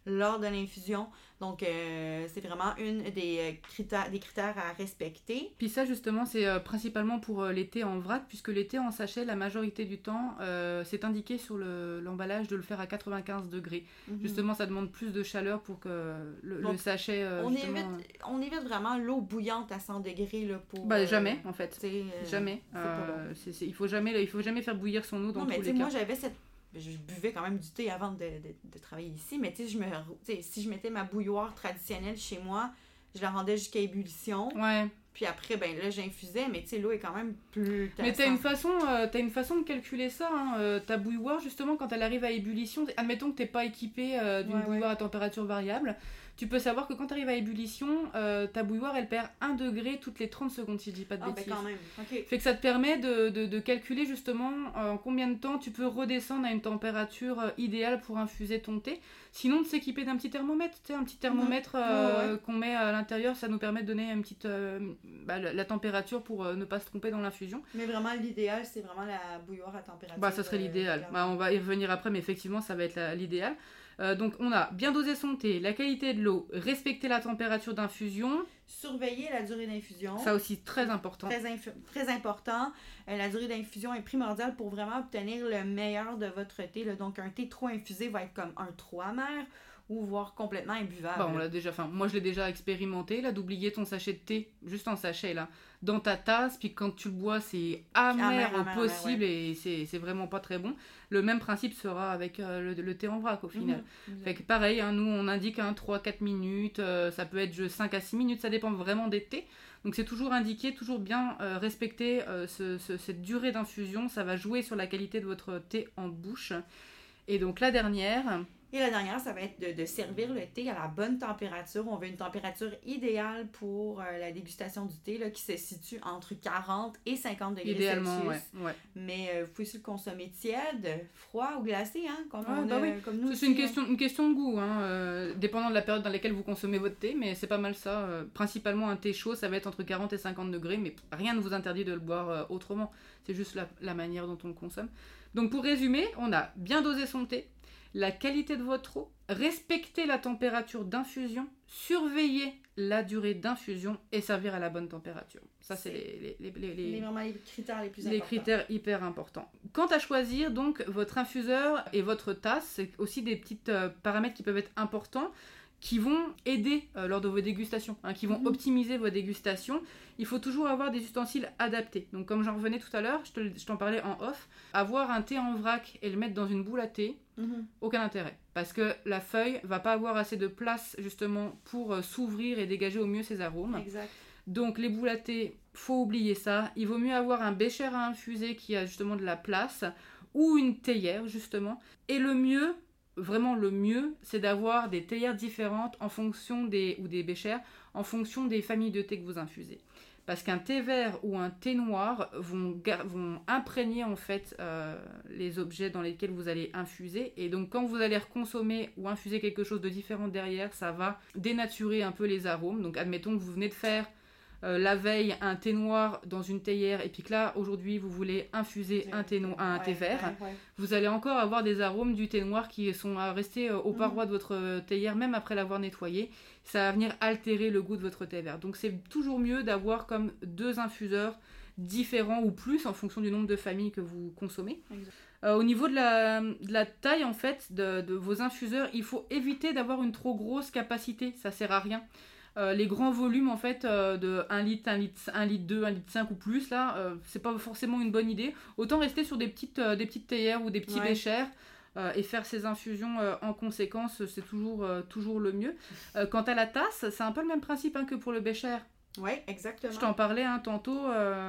lors de l'infusion. Donc, euh, c'est vraiment une des critères, des critères à respecter. Puis ça, justement, c'est euh, principalement pour euh, les thés en vrac, puisque les thés en sachet, la majorité du temps, euh, c'est indiqué sur le, l'emballage de le faire à quatre-vingt-quinze degrés. Mm-hmm. Justement, ça demande plus de chaleur pour que le, Donc, le sachet... Euh, on, justement... évite, on évite vraiment l'eau bouillante à cent degrés là, pour... Bah, jamais, en fait. Euh, jamais. C'est euh, c'est, c'est, il faut jamais. Il faut jamais faire bouillir son eau dans non, mais tous les cas. Moi, j'avais cette... Je buvais quand même du thé avant de, de, de travailler ici, mais tu sais, je me, si je mettais ma bouilloire traditionnelle chez moi, je la rendais jusqu'à ébullition. Ouais. Puis après, ben là, j'infusais, mais tu sais, l'eau est quand même plus... Mais t'as une, façon, euh, t'as une façon de calculer ça. Hein. Euh, ta bouilloire, justement, quand elle arrive à ébullition, admettons que t'es pas équipé euh, d'une ouais, bouilloire ouais. à température variable, tu peux savoir que quand tu arrives à ébullition, euh, ta bouilloire, elle perd un degré toutes les trente secondes, si je dis pas de ah, bêtises. Ben quand même. Okay. Fait que ça te permet de, de, de calculer justement euh, en combien de temps tu peux redescendre à une température euh, idéale pour infuser ton thé. Sinon, de s'équiper d'un petit thermomètre, tu sais, un petit thermomètre mmh. euh, ouais, ouais. qu'on met à l'intérieur, ça nous permet de donner une petite, euh, bah, la, la température pour euh, ne pas se tromper dans l'infusion. Mais vraiment, l'idéal, c'est vraiment la bouilloire à température. Bah, ça serait l'idéal. Euh, bah, on va y revenir après, mais effectivement, ça va être la, l'idéal. Euh, donc on a bien dosé son thé, la qualité de l'eau, respecter la température d'infusion. Surveiller la durée d'infusion. Ça aussi, très important. Très, inf- très important. Euh, la durée d'infusion est primordiale pour vraiment obtenir le meilleur de votre thé. Là. Donc un thé trop infusé va être comme un trop amer ou voire complètement imbuvable. Bah, on l'a déjà, enfin, moi je l'ai déjà expérimenté, là, d'oublier ton sachet de thé, juste en sachet, là, dans ta tasse, puis quand tu le bois, c'est amer, amer au amer, possible, amer, ouais. et c'est, c'est vraiment pas très bon. Le même principe sera avec euh, le, le thé en vrac, au final. Mmh, fait que pareil, hein, nous, on indique hein, trois à quatre minutes, euh, ça peut être cinq à six minutes, ça dépend vraiment des thés. Donc c'est toujours indiqué, toujours bien euh, respecter euh, ce, ce, cette durée d'infusion, ça va jouer sur la qualité de votre thé en bouche. Et donc la dernière... Et la dernière, ça va être de, de servir le thé à la bonne température. On veut une température idéale pour euh, la dégustation du thé là, qui se situe entre quarante et cinquante degrés Idéalement, Celsius. Ouais, ouais. Mais euh, vous pouvez aussi le consommer tiède, froid ou glacé, hein, comme, ouais, on, bah euh, oui. comme nous. C'est aussi, une, question, hein. une question de goût, hein, euh, dépendant de la période dans laquelle vous consommez votre thé, mais c'est pas mal ça. Euh, principalement un thé chaud, ça va être entre quarante et cinquante degrés, mais rien ne vous interdit de le boire euh, autrement. C'est juste la, la manière dont on le consomme. Donc pour résumer, on a bien dosé son thé, la qualité de votre eau, respecter la température d'infusion, surveiller la durée d'infusion et servir à la bonne température. Ça, c'est, c'est les, les, les, les, les, vraiment les critères les plus les importants. critères hyper importants. Quant à choisir donc votre infuseur et votre tasse, c'est aussi des petits euh, paramètres qui peuvent être importants, qui vont aider euh, lors de vos dégustations, hein, qui vont mmh. optimiser vos dégustations. Il faut toujours avoir des ustensiles adaptés. Donc comme j'en revenais tout à l'heure, je, te, je t'en parlais en off, avoir un thé en vrac et le mettre dans une boule à thé, mmh. aucun intérêt. Parce que la feuille va pas avoir assez de place justement pour euh, s'ouvrir et dégager au mieux ses arômes. Exact. Donc les boules à thé, faut oublier ça. Il vaut mieux avoir un bécher à infuser qui a justement de la place ou une théière justement. Et le mieux, vraiment le mieux, c'est d'avoir des théières différentes en fonction des, ou des béchers, en fonction des familles de thé que vous infusez. Parce qu'un thé vert ou un thé noir vont, vont imprégner en fait euh, les objets dans lesquels vous allez infuser. Et donc quand vous allez reconsommer ou infuser quelque chose de différent derrière, ça va dénaturer un peu les arômes. Donc admettons que vous venez de faire euh, la veille un thé noir dans une théière et puis que là aujourd'hui vous voulez infuser un thé, no- un ouais, thé vert, ouais, ouais. vous allez encore avoir des arômes du thé noir qui sont restés aux mmh. parois de votre théière même après l'avoir nettoyé. Ça va venir altérer le goût de votre thé vert. Donc c'est toujours mieux d'avoir comme deux infuseurs différents ou plus en fonction du nombre de familles que vous consommez. Euh, au niveau de la, de la taille en fait de, de vos infuseurs, il faut éviter d'avoir une trop grosse capacité, ça sert à rien. Euh, les grands volumes en fait euh, de un litre, un litre, un litre deux, un litre cinq ou plus là, euh, c'est pas forcément une bonne idée. Autant rester sur des petites, euh, des petites théières ou des petits ouais. béchers euh, et faire ces infusions euh, en conséquence, c'est toujours, euh, toujours le mieux. Euh, quant à la tasse, c'est un peu le même principe hein, que pour le bécher. Oui, exactement. Je t'en parlais hein, tantôt.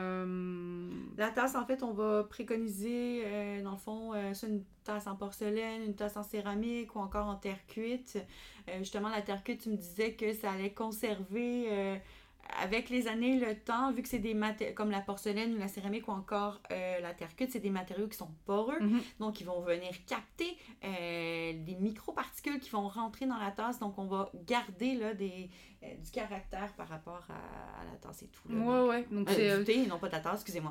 Euh... La tasse, en fait, on va préconiser, euh, dans le fond, euh, soit une tasse en porcelaine, une tasse en céramique ou encore en terre cuite. Euh, justement, la terre cuite, tu me disais que ça allait conserver euh, avec les années, le temps, vu que c'est des matériaux comme la porcelaine ou la céramique ou encore euh, la terre cuite, c'est des matériaux qui sont poreux, mm-hmm. donc ils vont venir capter euh, des microparticules qui vont rentrer dans la tasse, donc on va garder là, des, euh, du caractère par rapport à, à la tasse et tout. Là, ouais, donc, ouais. Donc euh, c'est, du thé, non pas ta tasse, excusez-moi.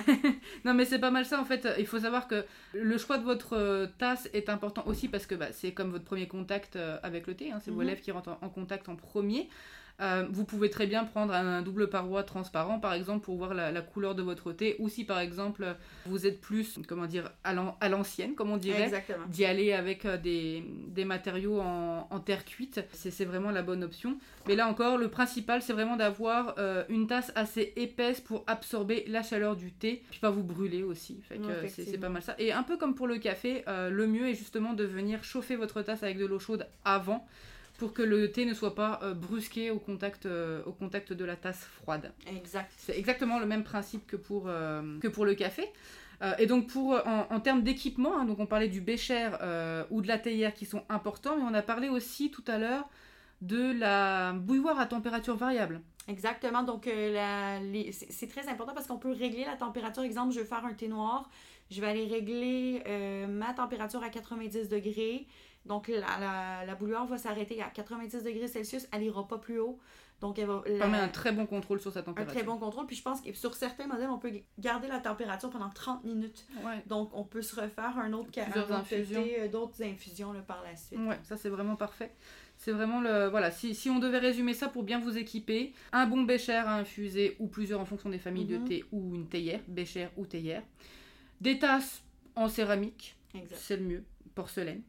Non, mais c'est pas mal ça, en fait. Il faut savoir que le choix de votre tasse est important aussi parce que bah, c'est comme votre premier contact avec le thé, hein, c'est mm-hmm. vos lèvres qui rentrent en, en contact en premier. Euh, vous pouvez très bien prendre un double paroi transparent par exemple pour voir la, la couleur de votre thé, ou si par exemple vous êtes plus, comment dire, à, l'an, à l'ancienne comme on dirait, exactement. D'y aller avec des, des matériaux en, en terre cuite, c'est, c'est vraiment la bonne option. Mais là encore, le principal c'est vraiment d'avoir euh, une tasse assez épaisse pour absorber la chaleur du thé, puis pas vous brûler aussi, fait que ouais, c'est, c'est pas mal ça. Et un peu comme pour le café, euh, le mieux est justement de venir chauffer votre tasse avec de l'eau chaude avant, pour que le thé ne soit pas euh, brusqué au contact, euh, au contact de la tasse froide. Exact. C'est exactement le même principe que pour, euh, que pour le café. Euh, et donc, pour, en, en termes d'équipement, hein, donc on parlait du bécher euh, ou de la théière qui sont importants, mais on a parlé aussi tout à l'heure de la bouilloire à température variable. Exactement. Donc, euh, la, les, c'est, c'est très important parce qu'on peut régler la température. Exemple, je vais faire un thé noir. Je vais aller régler euh, ma température à quatre-vingt-dix degrés. Donc, la, la, la bouilloire va s'arrêter à quatre-vingt-dix degrés Celsius. Elle n'ira pas plus haut. Donc, elle va... Ça permet un très bon contrôle sur sa température. Un très bon contrôle. Puis, je pense que sur certains modèles, on peut garder la température pendant trente minutes. Ouais. Donc, on peut se refaire un autre, un autre infusions. thé, d'autres infusions là, par la suite. Ouais, ça, c'est vraiment parfait. C'est vraiment le... Voilà, si, si on devait résumer ça pour bien vous équiper, un bon bécher à infuser, ou plusieurs en fonction des familles mm-hmm. de thé, ou une théière, bécher ou théière. Des tasses en céramique, exact. C'est le mieux, porcelaine.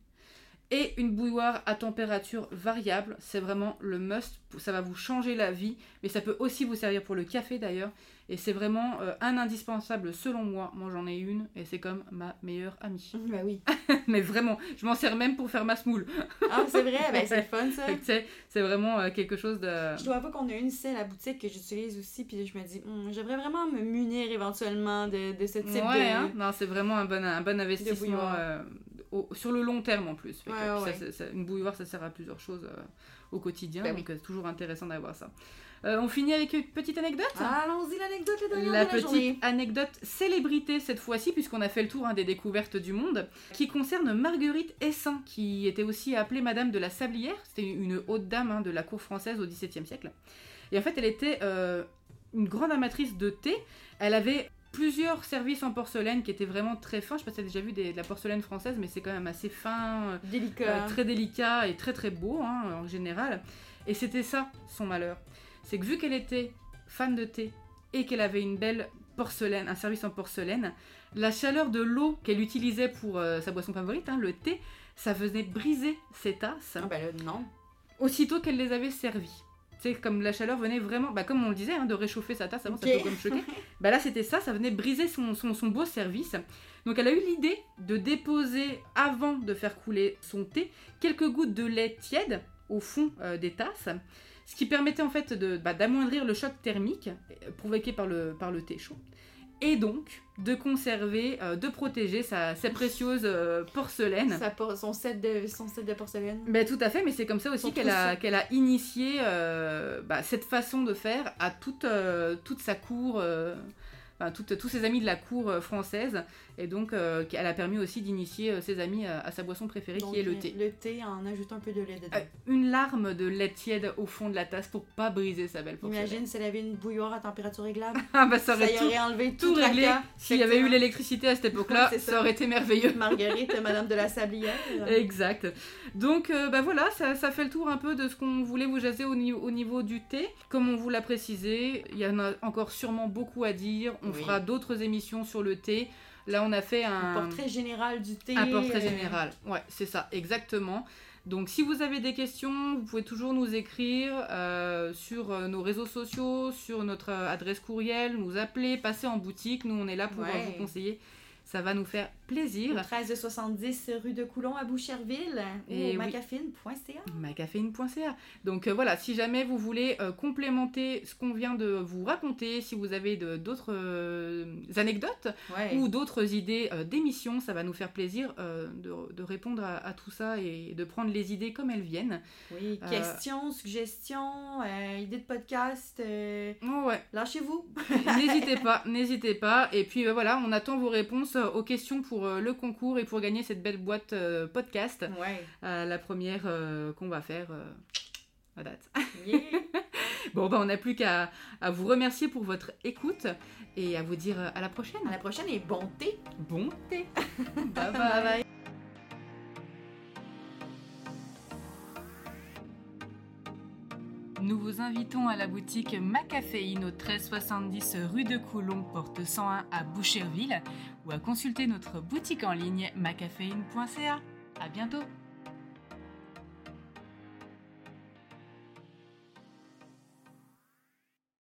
Et une bouilloire à température variable, c'est vraiment le must, ça va vous changer la vie, mais ça peut aussi vous servir pour le café d'ailleurs, et c'est vraiment euh, un indispensable selon moi. Moi j'en ai une, et c'est comme ma meilleure amie. Bah oui. Mais vraiment, je m'en sers même pour faire ma semoule. Ah c'est vrai, ben c'est fun ça. C'est, c'est vraiment euh, quelque chose de... Je dois avouer qu'on a une ici à la boutique que j'utilise aussi, puis je me dis, hm, j'aimerais vraiment me munir éventuellement de, de ce type ouais, de... Hein? Non, c'est vraiment un bon, un bon investissement... Au, sur le long terme en plus. Fait ouais, que, ouais. ça, ça, une bouilloire, ça sert à plusieurs choses euh, au quotidien, ben donc oui. c'est toujours intéressant d'avoir ça. Euh, on finit avec une petite anecdote. Ah, allons-y, l'anecdote la dernière La de la petite journée. anecdote célébrité cette fois-ci, puisqu'on a fait le tour hein, des découvertes du monde, qui concerne Marguerite Essin, qui était aussi appelée Madame de la Sablière. C'était une haute dame hein, de la cour française au dix-septième siècle. Et en fait, elle était euh, une grande amatrice de thé. Elle avait plusieurs services en porcelaine qui étaient vraiment très fins. Je sais pas si tu as déjà vu des, de la porcelaine française, mais c'est quand même assez fin, délicat. Euh, très délicat et très très beau hein, en général. Et c'était ça son malheur. C'est que vu qu'elle était fan de thé et qu'elle avait une belle porcelaine, un service en porcelaine, la chaleur de l'eau qu'elle utilisait pour euh, sa boisson favorite, hein, le thé, ça venait briser ses tasses. Ah bah là, non. Aussitôt qu'elle les avait servies. C'est comme la chaleur venait vraiment, bah comme on le disait, hein, de réchauffer sa tasse avant, okay. Ça peut comme choquer. Bah là c'était ça, ça venait briser son, son, son beau service. Donc elle a eu l'idée de déposer, avant de faire couler son thé, quelques gouttes de lait tiède au fond euh, des tasses, ce qui permettait en fait de, bah, d'amoindrir le choc thermique euh, provoqué par le, par le thé chaud. Et donc de conserver, euh, de protéger sa, sa précieuse euh, porcelaine. Sa por- son, set de, son set de porcelaine. Ben, tout à fait, mais c'est comme ça aussi qu'elle a, qu'elle a initié euh, bah, cette façon de faire à toute, euh, toute sa cour, euh, enfin, toute, tous ses amis de la cour euh, française. Et donc, euh, elle a permis aussi d'initier euh, ses amis à, à sa boisson préférée, donc, qui est le thé. Le thé en ajoutant un peu de lait dedans. Euh, une larme de lait tiède au fond de la tasse pour pas briser sa belle porcelaine. Imagine si elle avait une bouilloire à température réglable. Ah bah ça aurait, ça tout, aurait enlevé tout réglé. S'il y avait eu l'électricité à cette époque-là, ça. ça aurait été merveilleux. Marguerite, Madame de la Sablière. Exact. Donc euh, bah voilà, ça, ça fait le tour un peu de ce qu'on voulait vous jaser au, ni- au niveau du thé. Comme on vous l'a précisé, il y en a encore sûrement beaucoup à dire. On oui. fera d'autres émissions sur le thé. Là, on a fait un... Un portrait général du thé. Un portrait général, ouais, c'est ça, exactement. Donc, si vous avez des questions, vous pouvez toujours nous écrire euh, sur nos réseaux sociaux, sur notre adresse courriel, nous appeler, passer en boutique. Nous, on est là pour ouais. vous conseiller Ça va nous faire plaisir. treize soixante-dix rue de Coulon à Boucherville et ou macafine point c a. macafine point c a. Donc euh, voilà, si jamais vous voulez euh, complémenter ce qu'on vient de vous raconter, si vous avez de, d'autres euh, anecdotes ouais. ou d'autres idées euh, d'émissions, ça va nous faire plaisir euh, de, de répondre à, à tout ça et de prendre les idées comme elles viennent. Oui, euh... questions, suggestions, euh, idées de podcast, euh... oh ouais. lâchez-vous. N'hésitez pas, n'hésitez pas. Et puis euh, voilà, on attend vos réponses aux questions pour euh, le concours et pour gagner cette belle boîte euh, podcast. Ouais. Euh, la première euh, qu'on va faire euh, à date. Yeah. Bon, ben on n'a plus qu'à à vous remercier pour votre écoute et à vous dire à la prochaine. À la prochaine et bon thé. Bon thé. Bye bye. Bye bye. Nous vous invitons à la boutique Macaféine au treize soixante-dix rue de Coulon, porte cent un à Boucherville, ou à consulter notre boutique en ligne macaféine point c a. À bientôt.